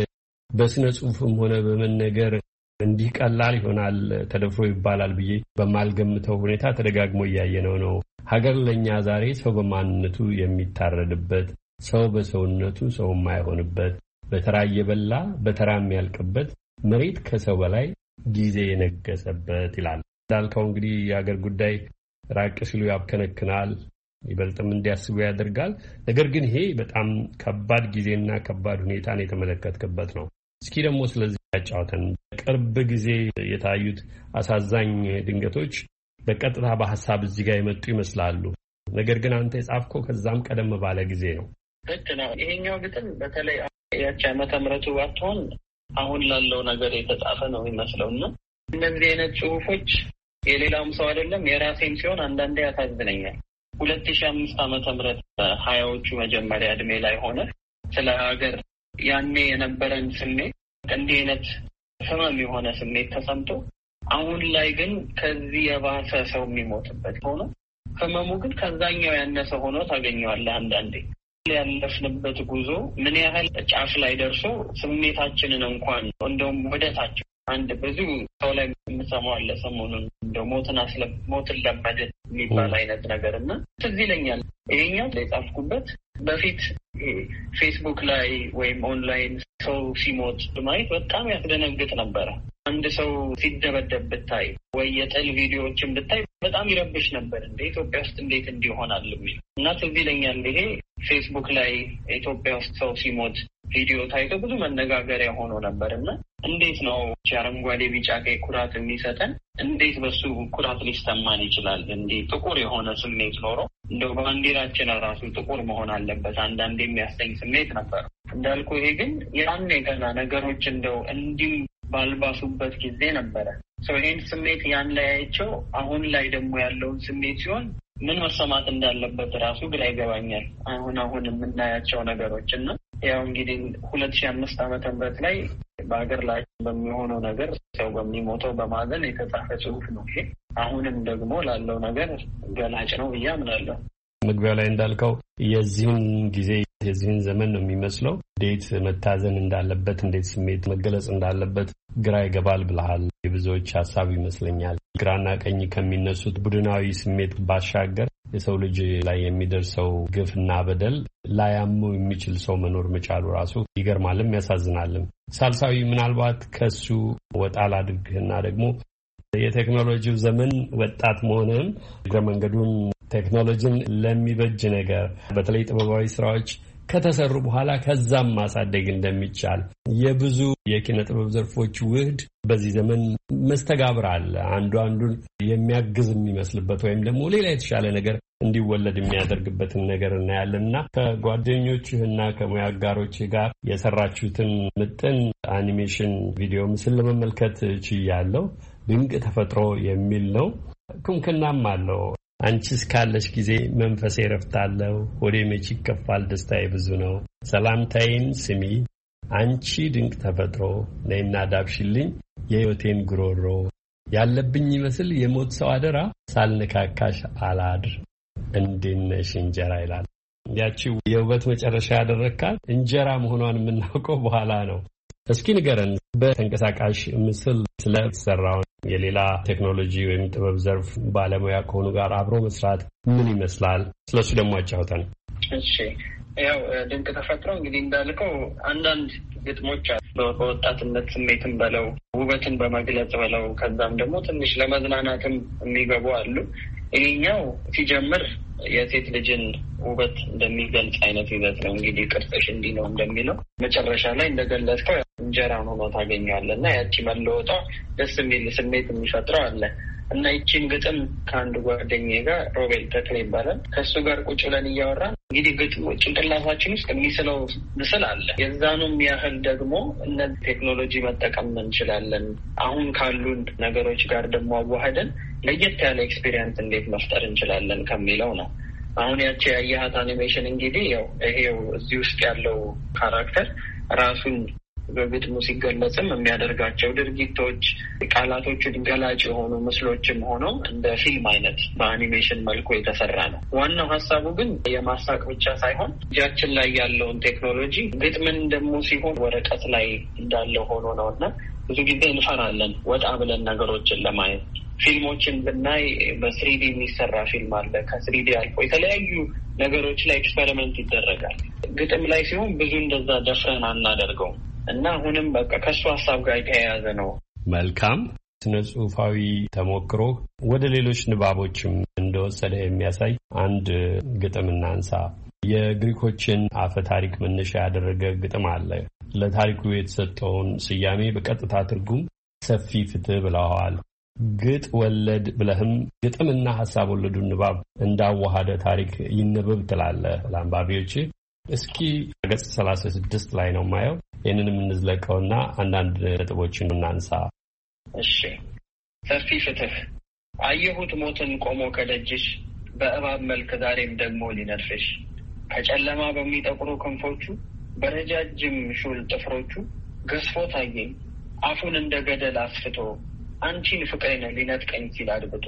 በስነ ጽሁፍም ሆነ በመነገር እንዲህ ቀላል ይሆናል ተደፍሮ ይባላል ብዬ በማልገምተው ሁኔታ ተደጋግሞ እያየነው ነው። ሀገር ለኛ ዛሬ ሰው በማንነቱ የሚታረድበት፣ ሰው በሰውነቱ ሰው የማይሆንበት፣ በተራ እየበላ በተራ የሚያልቅበት፣ መሬት ከሰው በላይ ጊዜ የነገሰበት ይላል። እንዳልከው እንግዲህ የሀገር ጉዳይ ራቅ ሲሉ ያብከነክናል፣ ይበልጥም እንዲያስቡ ያደርጋል። ነገር ግን ይሄ በጣም ከባድ ጊዜና ከባድ ሁኔታን የተመለከትክበት ነው። እስኪ ደግሞ ስለዚህ ያጫውተን። ቅርብ ጊዜ የታዩት አሳዛኝ ድንገቶች በቀጥታ በሀሳብ እዚህ ጋር የመጡ ይመስላሉ። ነገር ግን አንተ የጻፍከው ከዛም ቀደም ባለ ጊዜ ነው። ልክ ነው። ይሄኛው ግጥም በተለይ ያቺ ዓመተ ምሕረቱ ባትሆን አሁን ላለው ነገር የተጻፈ ነው የሚመስለው እና እነዚህ አይነት ጽሁፎች የሌላውም ሰው አይደለም የራሴም ሲሆን አንዳንዴ ያሳዝነኛል። 2005 ዓመተ ምሕረት ሀያዎቹ መጀመሪያ እድሜ ላይ ሆነ ስለ ሀገር ያኔ የነበረን ስሜት እንዲህ አይነት ህመም የሆነ ስሜት ተሰምቶ አሁን ላይ ግን ከዚህ የባሰ ሰው የሚሞትበት ሆኖ ህመሙ ግን ከዛኛው ያነሰ ሆኖ ታገኘዋለህ። አንዳንዴ ያለፍንበት ጉዞ ምን ያህል ጫፍ ላይ ደርሶ ስሜታችንን እንኳን እንደውም ወደታች አንድ ብዙ ሰው ላይ የምሰማው አለ ሰሞኑን እንደው ሞትን ለመድን የሚባል አይነት ነገር እና ትዝ ይለኛል። ይሄኛው የጻፍኩበት በፊት ፌስቡክ ላይ ወይም ኦንላይን ሰው ሲሞት ማየት በጣም ያስደነግጥ ነበረ። አንድ ሰው ሲደበደብ ብታይ ወይ የጥል ቪዲዮዎችን ብታይ በጣም ይረብሽ ነበር። እንደ ኢትዮጵያ ውስጥ እንዴት እንዲሆናል የሚል እና ትዝ ይለኛል። ይሄ ፌስቡክ ላይ ኢትዮጵያ ውስጥ ሰው ሲሞት ቪዲዮ ታይቶ ብዙ መነጋገሪያ ሆኖ ነበር እና እንዴት ነው አረንጓዴ ቢጫ ቀይ ኩራት የሚሰጠን? እንዴት በሱ ኩራት ሊሰማን ይችላል? እንዲህ ጥቁር የሆነ ስሜት ኖሮ እንደው ባንዲራችን ራሱ ጥቁር መሆን አለበት አንዳንድ የሚያሰኝ ስሜት ነበር። እንዳልኩ ይሄ ግን ያኔ ገና ነገሮች እንደው እንዲህ ባልባሱበት ጊዜ ነበረ። ይህን ስሜት ያን ላይ አይቼው አሁን ላይ ደግሞ ያለውን ስሜት ሲሆን ምን መሰማት እንዳለበት ራሱ ግራ ይገባኛል። አሁን የምናያቸው ነገሮች እና ያው እንግዲህ 2005 ዓመተ ምህረት ላይ በሀገር ላይ በሚሆነው ነገር ሰው በሚሞተው በማዘን የተጻፈ ጽሁፍ ነው። ይሄ አሁንም ደግሞ ላለው ነገር ገላጭ ነው ብዬ አምናለሁ። መግቢያው ላይ እንዳልከው የዚህን ጊዜ የዚህን ዘመን ነው የሚመስለው። እንዴት መታዘን እንዳለበት፣ እንዴት ስሜት መገለጽ እንዳለበት ግራ ይገባል ብለሃል። የብዙዎች ሀሳብ ይመስለኛል። ግራና ቀኝ ከሚነሱት ቡድናዊ ስሜት ባሻገር የሰው ልጅ ላይ የሚደርሰው ግፍና በደል ላያሙ የሚችል ሰው መኖር መቻሉ ራሱ ይገርማልም ያሳዝናልም። ሳልሳዊ ምናልባት ከሱ ወጣ ላድርግህና ደግሞ የቴክኖሎጂው ዘመን ወጣት መሆንህም እግረ መንገዱን ቴክኖሎጂን ለሚበጅ ነገር በተለይ ጥበባዊ ስራዎች ከተሰሩ በኋላ ከዛም ማሳደግ እንደሚቻል የብዙ የኪነ ጥበብ ዘርፎች ውህድ በዚህ ዘመን መስተጋብር አለ። አንዱ አንዱን የሚያግዝ የሚመስልበት ወይም ደግሞ ሌላ የተሻለ ነገር እንዲወለድ የሚያደርግበትን ነገር እናያለንና ከጓደኞችህና ከሙያ አጋሮችህ ጋር የሰራችሁትን ምጥን አኒሜሽን ቪዲዮ ምስል ለመመልከት ችያለሁ። ድንቅ ተፈጥሮ የሚል ነው። ኩምክናም አለው። አንቺስ ካለሽ ጊዜ መንፈሴ ረፍታለሁ፣ ሆዴ መች ይከፋል፣ ደስታዬ ብዙ ነው። ሰላምታዬን ስሚ አንቺ ድንቅ ተፈጥሮ፣ ነይና ዳብሽልኝ የህይወቴን ጉሮሮ። ያለብኝ ይመስል የሞት ሰው አደራ፣ ሳልነካካሽ አላድር፣ እንዴት ነሽ እንጀራ ይላል። ያቺው የውበት መጨረሻ ያደረካት እንጀራ መሆኗን የምናውቀው በኋላ ነው። እስኪ ንገረን፣ በተንቀሳቃሽ ምስል ስለተሰራው የሌላ ቴክኖሎጂ ወይም ጥበብ ዘርፍ ባለሙያ ከሆኑ ጋር አብሮ መስራት ምን ይመስላል? ስለሱ ደግሞ አጫውተን። እሺ፣ ያው ድንቅ ተፈጥሮ እንግዲህ እንዳልከው አንዳንድ ግጥሞች በወጣትነት ስሜትን በለው ውበትን በመግለጽ በለው ከዛም ደግሞ ትንሽ ለመዝናናትም የሚገቡ አሉ። ይሄኛው ሲጀምር የሴት ልጅን ውበት እንደሚገልጽ አይነት ይዘት ነው። እንግዲህ ቅርጽሽ እንዲህ ነው እንደሚለው መጨረሻ ላይ እንደገለጽከው እንጀራ ሆኖ ታገኘዋለህ እና ያቺ መለወጧ ደስ የሚል ስሜት የሚፈጥረው አለ እና ይቺን ግጥም ከአንድ ጓደኛዬ ጋር ሮቤል ተክሌ ይባላል ከእሱ ጋር ቁጭ ብለን እያወራን እንግዲህ ግጥሙ ጭንቅላታችን ውስጥ የሚስለው ምስል አለ። የዛኑም ያህል ደግሞ እነዚህ ቴክኖሎጂ መጠቀም እንችላለን። አሁን ካሉን ነገሮች ጋር ደግሞ አዋህደን ለየት ያለ ኤክስፔሪየንስ እንዴት መፍጠር እንችላለን ከሚለው ነው። አሁን ያቺ ያየሃት አኒሜሽን እንግዲህ ያው ይሄው እዚህ ውስጥ ያለው ካራክተር ራሱን በግጥሙ ሲገለጽም የሚያደርጋቸው ድርጊቶች፣ ቃላቶቹን ገላጭ የሆኑ ምስሎችም ሆነው እንደ ፊልም አይነት በአኒሜሽን መልኩ የተሰራ ነው። ዋናው ሀሳቡ ግን የማሳቅ ብቻ ሳይሆን እጃችን ላይ ያለውን ቴክኖሎጂ ግጥምን ደግሞ ሲሆን ወረቀት ላይ እንዳለው ሆኖ ነው እና ብዙ ጊዜ እንፈራለን ወጣ ብለን ነገሮችን ለማየት። ፊልሞችን ብናይ በስሪዲ የሚሰራ ፊልም አለ። ከስሪዲ አልፎ የተለያዩ ነገሮች ላይ ኤክስፐሪመንት ይደረጋል። ግጥም ላይ ሲሆን ብዙ እንደዛ ደፍረን አናደርገውም እና አሁንም በቃ ከሱ ሀሳብ ጋር የተያያዘ ነው። መልካም ስነ ጽሁፋዊ ተሞክሮ ወደ ሌሎች ንባቦችም እንደወሰደ የሚያሳይ አንድ ግጥም እናንሳ። የግሪኮችን አፈ ታሪክ መነሻ ያደረገ ግጥም አለ። ለታሪኩ የተሰጠውን ስያሜ በቀጥታ ትርጉም ሰፊ ፍትህ ብለዋል። ግጥ ወለድ ብለህም ግጥምና ሀሳብ ወለዱን ንባብ እንዳዋሃደ ታሪክ ይነበብ ትላለህ ለአንባቢዎች። እስኪ ገጽ 36 ላይ ነው ማየው። ይህንንም እንዝለቀውና አንዳንድ ነጥቦችን እናንሳ። እሺ። ሰፊ ፍትህ አየሁት ሞትን ቆሞ ከደጅሽ፣ በእባብ መልክ ዛሬም ደግሞ ሊነድፍሽ፣ ከጨለማ በሚጠቁሩ ክንፎቹ፣ በረጃጅም ሹል ጥፍሮቹ ገዝፎ ታየኝ አፉን እንደ ገደል አስፍቶ፣ አንቺን ፍቅሬን ሊነጥቀኝ ሲል አድብቶ።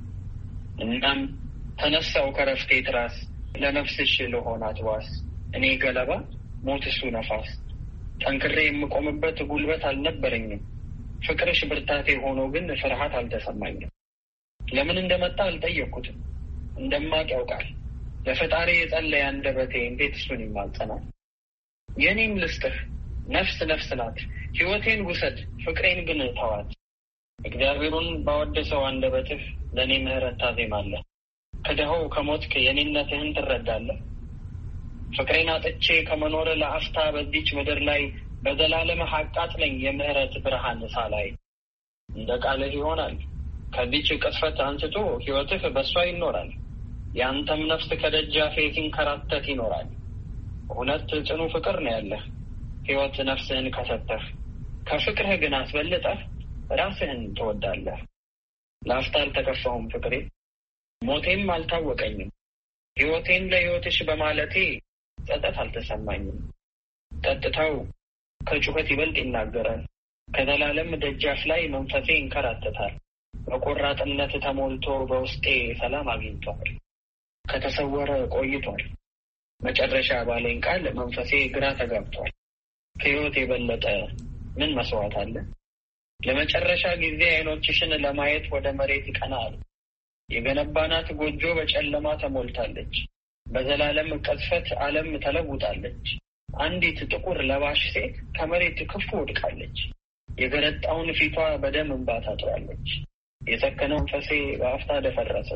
እናም ተነሳው ከረፍቴ ትራስ፣ ለነፍስሽ ለሆናት ዋስ፣ እኔ ገለባ ሞት እሱ ነፋስ። ጠንክሬ የምቆምበት ጉልበት አልነበረኝም፣ ፍቅርሽ ብርታቴ ሆኖ ግን ፍርሃት አልተሰማኝም። ለምን እንደመጣ አልጠየቅኩትም፣ እንደማቅ ያውቃል ለፈጣሪ የጸለየ አንደበቴ እንዴት እሱን ይማጸናል። የኔም ልስጥህ ነፍስ ነፍስ ናት፣ ሕይወቴን ውሰድ ፍቅሬን ግን ተዋት። እግዚአብሔሩን ባወደሰው አንደበትህ ለእኔ ምህረት ታዜማለህ፣ ከደኸው ከሞትክ የኔነትህን ትረዳለህ። ፍቅሬን አጥቼ ከመኖር ለአፍታ በዚች ምድር ላይ፣ በዘላለምህ አቃጥለኝ የምህረት ብርሃን ሳላይ። እንደ ቃልህ ይሆናል ከዚች ቅስፈት አንስቶ ሕይወትህ በሷ ይኖራል። የአንተም ነፍስ ከደጃፌ ሲንከራተት ይኖራል። እውነት ጽኑ ፍቅር ነው ያለህ ሕይወት ነፍስህን ከሰጠህ፣ ከፍቅርህ ግን አስበልጠህ ራስህን ትወዳለህ። ለአፍታ አልተከፋሁም ፍቅሬ፣ ሞቴም አልታወቀኝም። ሕይወቴን ለሕይወትሽ በማለቴ ጸጸት አልተሰማኝም። ጠጥታው ከጩኸት ይበልጥ ይናገራል፣ ከዘላለም ደጃፍ ላይ መንፈሴ ይንከራተታል። በቆራጥነት ተሞልቶ በውስጤ ሰላም አግኝቷል፣ ከተሰወረ ቆይቷል። መጨረሻ ባለኝ ቃል መንፈሴ ግራ ተጋብቷል። ከሕይወት የበለጠ ምን መስዋዕት አለ? ለመጨረሻ ጊዜ ዓይኖችሽን ለማየት ወደ መሬት ይቀናል። የገነባናት ጎጆ በጨለማ ተሞልታለች። በዘላለም ቅጽፈት ዓለም ተለውጣለች። አንዲት ጥቁር ለባሽ ሴት ከመሬት ክፉ ወድቃለች። የገረጣውን ፊቷ በደም እንባ ታጥራለች። የሰከነው መንፈሴ በአፍታ ደፈረሰ።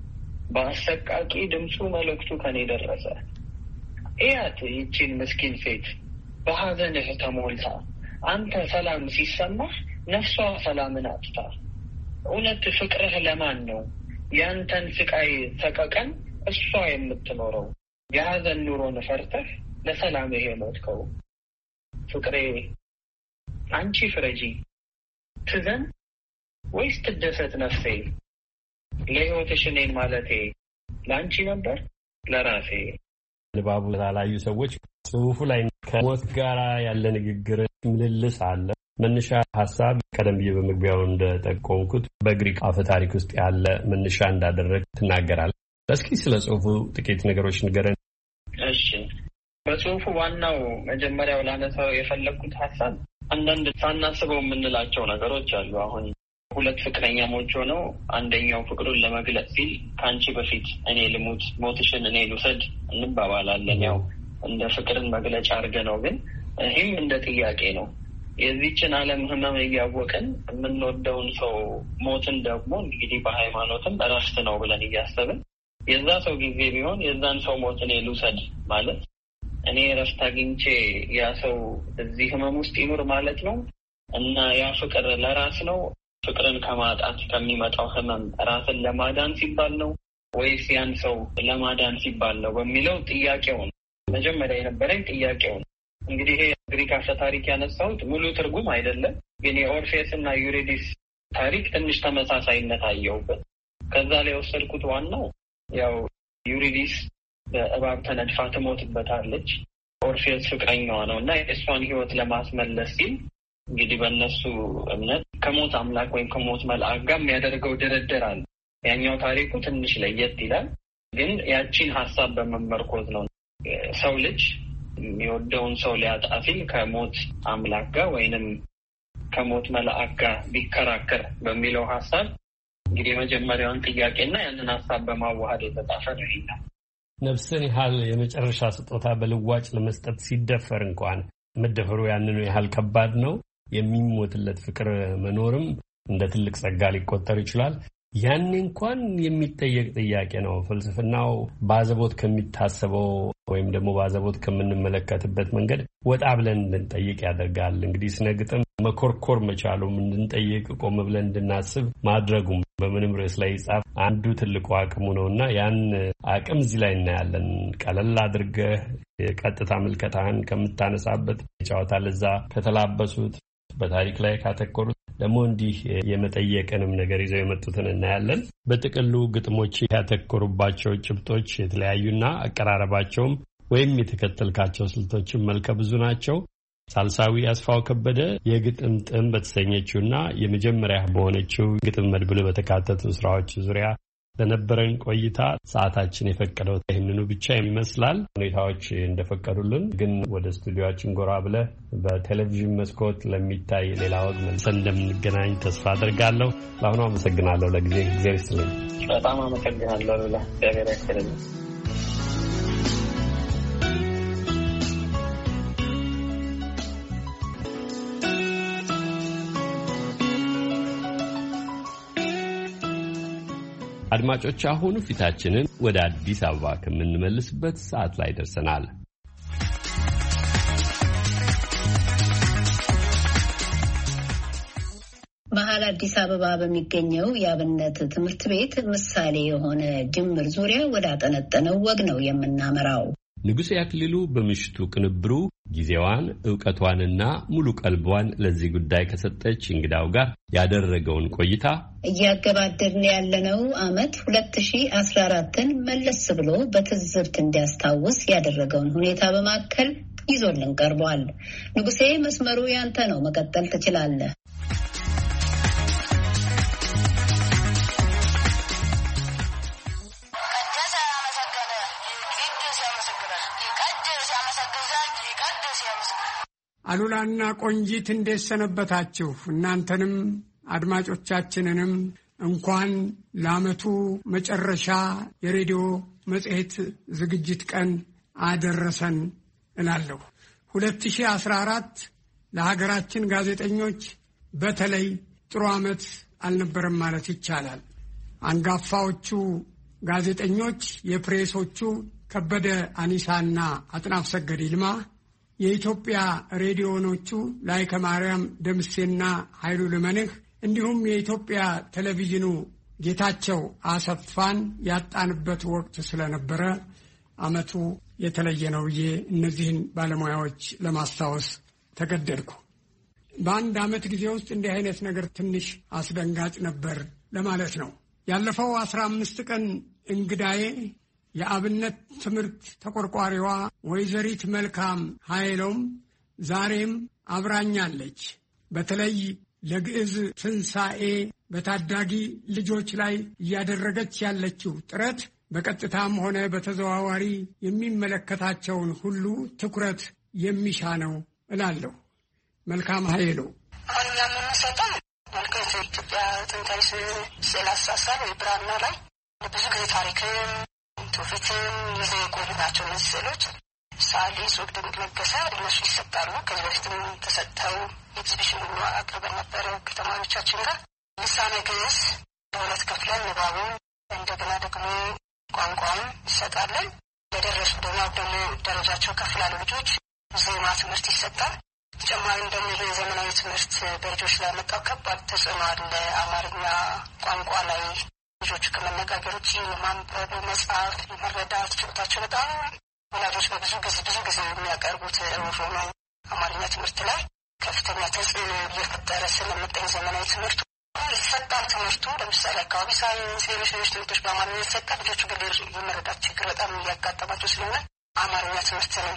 በአሰቃቂ ድምፁ መልእክቱ ከኔ ደረሰ። እያት ይቺን ምስኪን ሴት በሐዘንህ ተሞልታ፣ አንተ ሰላም ሲሰማህ ነፍሷ ሰላምን አጥታ። እውነት ፍቅርህ ለማን ነው ያንተን ስቃይ ሰቀቀን እሷ የምትኖረው? የሐዘን ኑሮን ፈርተህ ለሰላምህ የሞትከው። ፍቅሬ አንቺ ፍረጂ፣ ትዘን ወይስ ትደሰት ነፍሴ? ለሕይወትሽ እኔን ማለቴ ለአንቺ ነበር ለራሴ። ንባቡ ላላዩ ሰዎች ጽሁፉ ላይ ከሞት ጋር ያለ ንግግር ምልልስ አለ። መነሻ ሀሳብ ቀደም ብዬ በመግቢያው እንደጠቆምኩት በግሪክ አፈ ታሪክ ውስጥ ያለ መነሻ እንዳደረግ ትናገራለህ። እስኪ ስለ ጽሁፉ ጥቂት ነገሮች ንገረን። እሺ፣ በጽሁፉ ዋናው መጀመሪያው ላነሳው የፈለግኩት ሀሳብ አንዳንድ ሳናስበው የምንላቸው ነገሮች አሉ። አሁን ሁለት ፍቅረኛሞች ሆነው አንደኛው ፍቅሩን ለመግለጽ ሲል ከአንቺ በፊት እኔ ልሙት ሞትሽን እኔ ልውሰድ እንባባላለን። ያው እንደ ፍቅርን መግለጫ አድርገ ነው። ግን ይህም እንደ ጥያቄ ነው። የዚችን ዓለም ህመም እያወቅን የምንወደውን ሰው ሞትን ደግሞ እንግዲህ በሃይማኖትም እረፍት ነው ብለን እያሰብን የዛ ሰው ጊዜ ቢሆን የዛን ሰው ሞት እኔ ልውሰድ ማለት እኔ እረፍት አግኝቼ ያ ሰው እዚህ ህመም ውስጥ ይኑር ማለት ነው። እና ያ ፍቅር ለራስ ነው? ፍቅርን ከማጣት ከሚመጣው ህመም ራስን ለማዳን ሲባል ነው ወይስ ያን ሰው ለማዳን ሲባል ነው በሚለው ጥያቄውን መጀመሪያ የነበረኝ ጥያቄውን። እንግዲህ ይሄ ግሪክ አፈ ታሪክ ያነሳሁት ሙሉ ትርጉም አይደለም፣ ግን የኦርፌስ እና ዩሪዲስ ታሪክ ትንሽ ተመሳሳይነት አየሁበት። ከዛ ላይ የወሰድኩት ዋናው ያው ዩሪዲስ በእባብ ተነድፋ ትሞትበታለች። ሞርፊየስ ፍቅረኛዋ ነውና የእሷን ህይወት ለማስመለስ ሲል እንግዲህ በእነሱ እምነት ከሞት አምላክ ወይም ከሞት መልአክ ጋር የሚያደርገው ድርድር አለ። ያኛው ታሪኩ ትንሽ ለየት ይላል፣ ግን ያቺን ሀሳብ በመመርኮዝ ነው ሰው ልጅ የሚወደውን ሰው ሊያጣ ሲል ከሞት አምላክ ጋር ወይንም ከሞት መልአክ ጋር ቢከራከር በሚለው ሀሳብ እንግዲህ የመጀመሪያውን ጥያቄና ያንን ሀሳብ በማዋሃድ የተጻፈ ነው። ይሄና ነፍስን ያህል የመጨረሻ ስጦታ በልዋጭ ለመስጠት ሲደፈር እንኳን መደፈሩ ያንኑ ያህል ከባድ ነው። የሚሞትለት ፍቅር መኖርም እንደ ትልቅ ጸጋ ሊቆጠር ይችላል። ያን እንኳን የሚጠየቅ ጥያቄ ነው። ፍልስፍናው ባዘቦት ከሚታሰበው ወይም ደግሞ ባዘቦት ከምንመለከትበት መንገድ ወጣ ብለን እንድንጠይቅ ያደርጋል። እንግዲህ ስነ ግጥም መኮርኮር መቻሉም እንድንጠይቅ ቆም ብለን እንድናስብ ማድረጉም በምንም ርዕስ ላይ ይጻፍ አንዱ ትልቁ አቅሙ ነውና ያን አቅም እዚህ ላይ እናያለን። ቀለል አድርገህ የቀጥታ ምልከታህን ከምታነሳበት ጨዋታ ለዛ ከተላበሱት በታሪክ ላይ ካተኮሩት ደግሞ እንዲህ የመጠየቅንም ነገር ይዘው የመጡትን እናያለን። በጥቅሉ ግጥሞች ያተኮሩባቸው ጭብጦች የተለያዩና አቀራረባቸውም ወይም የተከተልካቸው ስልቶችን መልከ ብዙ ናቸው። ሳልሳዊ አስፋው ከበደ የግጥም ጥም በተሰኘችውና የመጀመሪያ በሆነችው ግጥም መድብል በተካተቱ ስራዎች ዙሪያ ለነበረን ቆይታ ሰዓታችን የፈቀደው ይህንኑ ብቻ ይመስላል። ሁኔታዎች እንደፈቀዱልን ግን ወደ ስቱዲዮአችን ጎራ ብለህ በቴሌቪዥን መስኮት ለሚታይ ሌላ ወግ መልሰን እንደምንገናኝ ተስፋ አድርጋለሁ። ለአሁኑ አመሰግናለሁ። ለጊዜ እግዚአብሔር ይስጥልኝ። በጣም አመሰግናለሁ። እግዚአብሔር ይስጥልኝ። አድማጮች አሁን ፊታችንን ወደ አዲስ አበባ ከምንመልስበት ሰዓት ላይ ደርሰናል። መሀል አዲስ አበባ በሚገኘው የአብነት ትምህርት ቤት ምሳሌ የሆነ ጅምር ዙሪያ ወደ አጠነጠነው ወግ ነው የምናመራው። ንጉሴ አክሊሉ በምሽቱ ቅንብሩ ጊዜዋን ዕውቀቷንና ሙሉ ቀልቧን ለዚህ ጉዳይ ከሰጠች እንግዳው ጋር ያደረገውን ቆይታ እያገባደድን ያለነው ዓመት 2014ን መለስ ብሎ በትዝብት እንዲያስታውስ ያደረገውን ሁኔታ በማከል ይዞልን ቀርቧል። ንጉሴ መስመሩ ያንተ ነው፣ መቀጠል ትችላለህ። አሉላና ቆንጂት እንዴት ሰነበታችሁ? እናንተንም አድማጮቻችንንም እንኳን ለዓመቱ መጨረሻ የሬዲዮ መጽሔት ዝግጅት ቀን አደረሰን እላለሁ። 2014 ለሀገራችን ጋዜጠኞች በተለይ ጥሩ ዓመት አልነበረም ማለት ይቻላል። አንጋፋዎቹ ጋዜጠኞች የፕሬሶቹ ከበደ አኒሳና አጥናፍ ሰገድ ይልማ፣ የኢትዮጵያ ሬዲዮኖቹ ላይከ ማርያም ደምሴና ኃይሉ ልመንህ እንዲሁም የኢትዮጵያ ቴሌቪዥኑ ጌታቸው አሰፋን ያጣንበት ወቅት ስለነበረ ዓመቱ የተለየ ነው ብዬ እነዚህን ባለሙያዎች ለማስታወስ ተገደድኩ። በአንድ ዓመት ጊዜ ውስጥ እንዲህ አይነት ነገር ትንሽ አስደንጋጭ ነበር ለማለት ነው። ያለፈው 15 ቀን እንግዳዬ የአብነት ትምህርት ተቆርቋሪዋ ወይዘሪት መልካም ኃይሎም ዛሬም አብራኛለች። በተለይ ለግዕዝ ትንሣኤ በታዳጊ ልጆች ላይ እያደረገች ያለችው ጥረት በቀጥታም ሆነ በተዘዋዋሪ የሚመለከታቸውን ሁሉ ትኩረት የሚሻ ነው እላለሁ። መልካም ኃይሉ አሁን የምንሰጠው መልካም ኢትዮጵያ ጥንታዊ ስዕል አሳሳል ወይ ብራና ላይ ብዙ ጊዜ ታሪክን ትውፊትን ይዘው የቆዩ ናቸው። እነዚህ ስዕሎች ሳሊ ሱቅ ድንቅ ነገሰ እነሱ ይሰጣሉ። ከዚህ በፊትም ተሰጥተው ኤግዚቢሽን ሁሉ አቅርበን ነበረ ከተማሪዎቻችን ጋር። ልሳነ ግዕዝ በሁለት ከፍለን ንባቡን እንደገና ደግሞ ቋንቋውን ይሰጣለን። ለደረሱ ደግሞ ደረጃቸው ከፍ ላሉ ልጆች ዜማ ትምህርት ይሰጣል። ተጨማሪም ደግሞ የዘመናዊ ትምህርት በልጆች ላይ ያመጣው ከባድ ተጽዕኖ አለ። አማርኛ ቋንቋ ላይ ልጆቹ ከመነጋገር ውጭ የማንበብ መጽሐፍ የመረዳት ችሎታቸው በጣም ወላጆች ብዙ ጊዜ የሚያቀርቡት ሮሮ ነው። አማርኛ ትምህርት ላይ ከፍተኛ ተጽዕኖ እየፈጠረ ስለመጣኝ ዘመናዊ ትምህርቱ ይሰጣል። ትምህርቱ ለምሳሌ አካባቢ ሳይንስ፣ ሌሎች ትምህርቶች በአማርኛ ይሰጣል። ልጆቹ ግን የመረዳት ችግር በጣም እያጋጠማቸው ስለሆነ አማርኛ ትምህርት ነው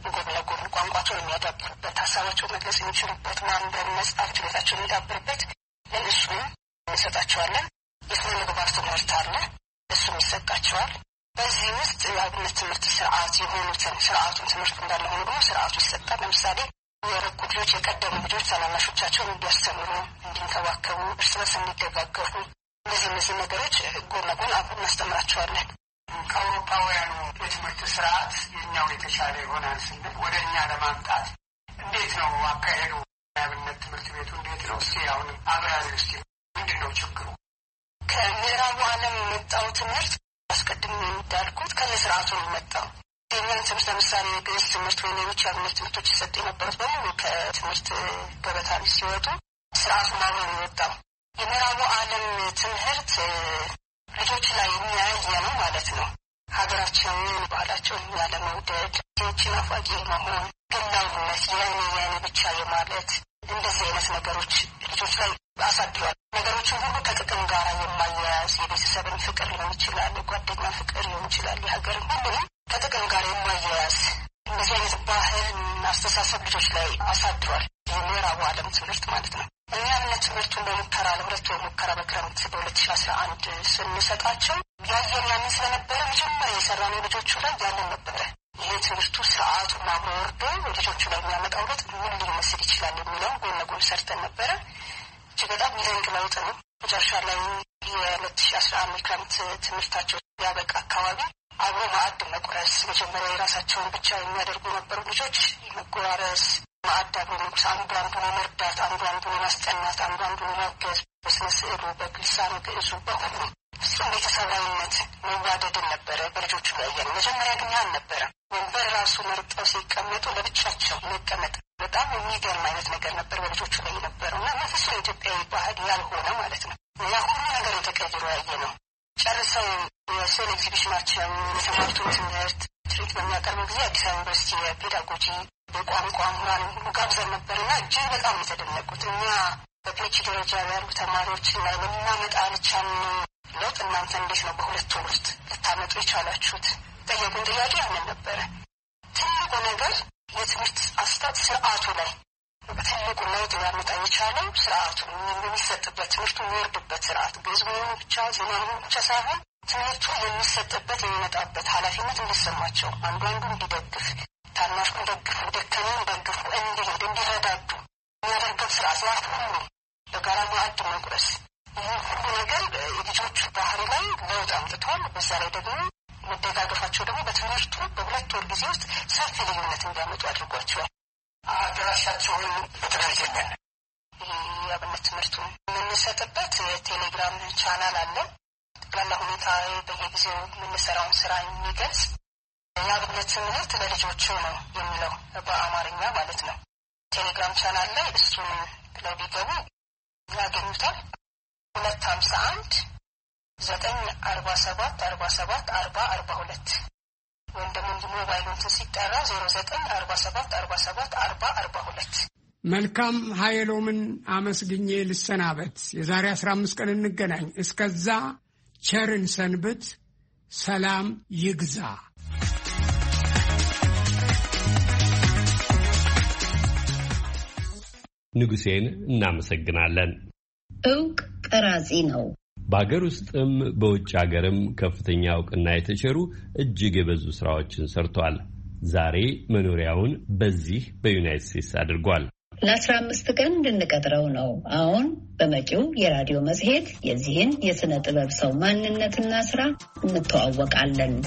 ጎን ለጎን ቋንቋቸውን የሚያዳብሩበት፣ ሀሳባቸውን መግለጽ የሚችሉበት፣ ማንበብ መጻፍ ችሎታቸውን የሚዳብሩበት ለእነሱም እንሰጣቸዋለን። የስነ ምግባር ትምህርት አለ፣ እሱም ይሰጣቸዋል። በዚህ ውስጥ የአብነት ትምህርት ስርዓት የሆኑትን ስርዓቱን ትምህርት እንዳለ ሆኖ ደግሞ ስርዓቱ ይሰጣል። ለምሳሌ የረቁ ልጆች የቀደሙ ልጆች ታናናሾቻቸውን እንዲያስተምሩ፣ እንዲንከባከቡ፣ እርስ በርስ እንዲደጋገፉ እነዚህ ነገሮች ጎን ለጎን አብረን እናስተምራቸዋለን። ከአውሮፓውያኑ የትምህርት ስርዓት የኛው የተሻለ ይሆናል ስንል ወደ እኛ ለማምጣት እንዴት ነው አካሄዱ? የአብነት ትምህርት ቤቱ እንዴት ነው? እስኪ አሁን አብራሪ ውስጥ ምንድን ነው ችግሩ? ከምዕራቡ ዓለም የመጣው ትምህርት አስቀድሜ እንዳልኩት ከየስርዓቱ ነው የመጣው። የኛን ትምህርት ለምሳሌ የግዕዝ ትምህርት ወይ ሌሎች የአብነት ትምህርቶች ይሰጡ የነበሩት በሙሉ ከትምህርት ገበታ ሲወጡ ስርዓቱን አብሮ ነው የወጣው። የምዕራቡ ዓለም ትምህርት ልጆች ላይ የሚያየ ነው ማለት ነው። ሀገራችንን፣ ባህላቸውን ያለመውደድ፣ ሴቶችን አፋቂ መሆን፣ ግላዊነት፣ የእኔ ብቻ የማለት እንደዚህ አይነት ነገሮች ልጆች ላይ አሳድሯል። ነገሮችን ሁሉ ከጥቅም ጋር የማያያዝ የቤተሰብን ፍቅር ሊሆን ይችላል፣ የጓደኛ ፍቅር ሊሆን ይችላል፣ የሀገርን ሁሉንም ከጥቅም ጋር የማያያዝ እንደዚህ አይነት ባህል አስተሳሰብ ልጆች ላይ አሳድሯል። የምዕራቡ ዓለም ትምህርት ማለት ነው። እኛ እምነት ትምህርቱን በሙከራ ለሁለት ወር ሙከራ በክረምት በ2011 ስንሰጣቸው ያንን ስለነበረ መጀመሪያ የሰራነው ልጆቹ ላይ ያንን ነበረ። ይሄ ትምህርቱ ስርዓቱ አብሮ ወርዶ ልጆቹ ላይ የሚያመጣው ለውጥ ምን ሊመስል ይችላል የሚለውን ጎን ለጎን ሰርተን ነበረ። እጅግ በጣም የሚደንቅ ለውጥ ነው። መጨረሻ ላይ የ2011 ክረምት ትምህርታቸው ያበቃ አካባቢ አብሮ ማዕድ መቁረስ፣ መጀመሪያ የራሳቸውን ብቻ የሚያደርጉ የነበሩ ልጆች መጎራረስ፣ ማዕድ አብሮ መቁረስ፣ አንዱ አንዱን መርዳት፣ አንዱ አንዱን ማስጠናት፣ አንዱ አንዱን ማገዝ፣ በስነ ስዕሉ፣ በልሳነ ግዕዙ፣ በሁሉ እሱም ቤተሰባዊነት መዋደድን ነበረ በልጆቹ ላይ ያየነው። መጀመሪያ ግን ያን ነበረ። ወንበር ራሱ መርጠው ሲቀመጡ ለብቻቸው መቀመጥ በጣም የሚገርም አይነት ነገር ነበር በልጆቹ ላይ የነበረው እና መንፈሱ የኢትዮጵያዊ ባህል ያልሆነ ማለት ነው። ያ ሁሉ ነገር የተቀይሮ ያየነው። ጨርሰው የስዕል ኤግዚቢሽናቸው የተማሩትን ትምህርት ትርኢት በሚያቀርበው ጊዜ አዲስ አበባ ዩኒቨርሲቲ የፔዳጎጂ የቋንቋ ምሁራን ሁሉ ጋብዘን ነበርና እጅግ በጣም የተደነቁት እኛ በፒኤችዲ ደረጃ ያሉ ተማሪዎችን ላይ ልናመጣ አልቻልንም። ለውጥ እናንተ እንዴት ነው በሁለት ወር ውስጥ ልታመጡ የቻላችሁት? ጠየቁን። ጥያቄ ያንን ነበረ። ትልቁ ነገር የትምህርት አሰጣጥ ስርዓቱ ላይ ትልቁ ለውጥ ሊያመጣ የቻለው ስርዓቱ የሚሰጥበት ትምህርቱ የሚወርድበት ስርዓት ግዕዝ መሆኑ ብቻ ዜና መሆኑ ብቻ ሳይሆን ትምህርቱ የሚሰጥበት የሚመጣበት ኃላፊነት እንዲሰማቸው፣ አንዱ አንዱ እንዲደግፍ፣ ታናሹን ደግፉ፣ ደከመውን ደግፉ፣ እንዲሄድ እንዲረዳዱ የሚያደርገው ስርዓት ያ ሁሉ በጋራ ማዕድ መቁረስ ይህ ሁሉ ነገር የልጆቹ ባህሪ ላይ ለውጥ አምጥቷል። በዛ ላይ ደግሞ መደጋገፋቸው ደግሞ በትምህርቱ በሁለት ወር ጊዜ ውስጥ ሰፊ ልዩነት እንዲያመጡ አድርጓቸዋል። አድራሻቸውን በተለይተኛል የአብነት ትምህርቱን የምንሰጥበት የቴሌግራም ቻናል አለ። ጠቅላላ ሁኔታ በየጊዜው የምንሰራውን ስራ የሚገልጽ የአብነት ትምህርት ለልጆቹ ነው የሚለው በአማርኛ ማለት ነው። ቴሌግራም ቻናል ላይ እሱን ብለው ቢገቡ ያገኙታል። 251 947 47 40 ወይም ደግሞ ሞባይሉን ሲጠራ 0947 47 40 42። መልካም ኃይሎምን አመስግኜ ልሰናበት። የዛሬ 15 ቀን እንገናኝ። እስከዛ ቸርን ሰንብት። ሰላም ይግዛ። ንጉሴን እናመሰግናለን። እውቅ ቀራጺ ነው። በአገር ውስጥም በውጭ ሀገርም ከፍተኛ እውቅና የተቸሩ እጅግ የበዙ ስራዎችን ሰርቷል። ዛሬ መኖሪያውን በዚህ በዩናይትድ ስቴትስ አድርጓል። ለ15 ቀን እንድንቀጥረው ነው። አሁን በመጪው የራዲዮ መጽሔት የዚህን የሥነ ጥበብ ሰው ማንነትና ስራ እንተዋወቃለን።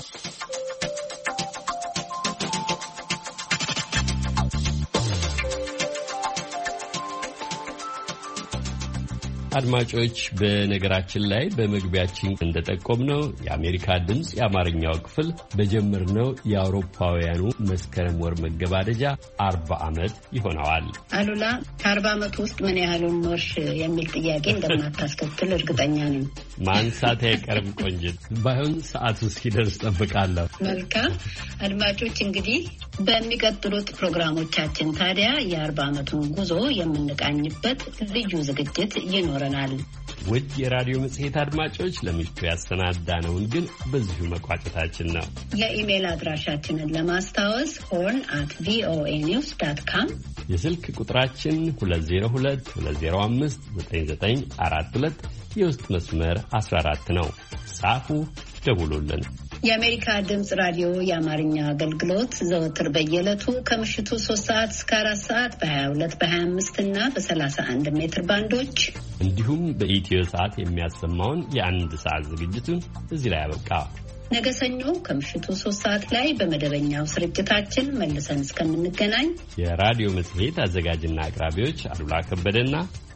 አድማጮች በነገራችን ላይ በመግቢያችን እንደጠቆምነው የአሜሪካ ድምፅ የአማርኛው ክፍል በጀመርነው የአውሮፓውያኑ መስከረም ወር መገባደጃ 40 ዓመት ይሆነዋል። አሉላ ከ40 ዓመት ውስጥ ምን ያህሉን ኖርሽ የሚል ጥያቄ እንደማታስከትል እርግጠኛ ነኝ። ማንሳት አይቀርም ቆንጅት፣ ባይሆን ሰዓቱ እስኪደርስ ጠብቃለሁ። መልካም አድማጮች፣ እንግዲህ በሚቀጥሉት ፕሮግራሞቻችን ታዲያ የ40 ዓመቱን ጉዞ የምንቃኝበት ልዩ ዝግጅት ይኖረናል። ውድ የራዲዮ መጽሔት አድማጮች ለምሽቱ ያሰናዳነውን ግን በዚሁ መቋጨታችን ነው። የኢሜል አድራሻችንን ለማስታወስ horn@voanews.com፣ የስልክ ቁጥራችን 2022059942፣ የውስጥ መስመር 14 ነው። ጻፉ፣ ደውሉልን። የአሜሪካ ድምፅ ራዲዮ የአማርኛ አገልግሎት ዘወትር በየዕለቱ ከምሽቱ 3 ሰዓት እስከ 4 ሰዓት በ22 በ25 እና በ31 ሜትር ባንዶች እንዲሁም በኢትዮ ሰዓት የሚያሰማውን የ1 ሰዓት ዝግጅቱን እዚህ ላይ ያበቃ። ነገ ሰኞ ከምሽቱ 3 ሰዓት ላይ በመደበኛው ስርጭታችን መልሰን እስከምንገናኝ የራዲዮ መጽሔት አዘጋጅና አቅራቢዎች አሉላ ከበደና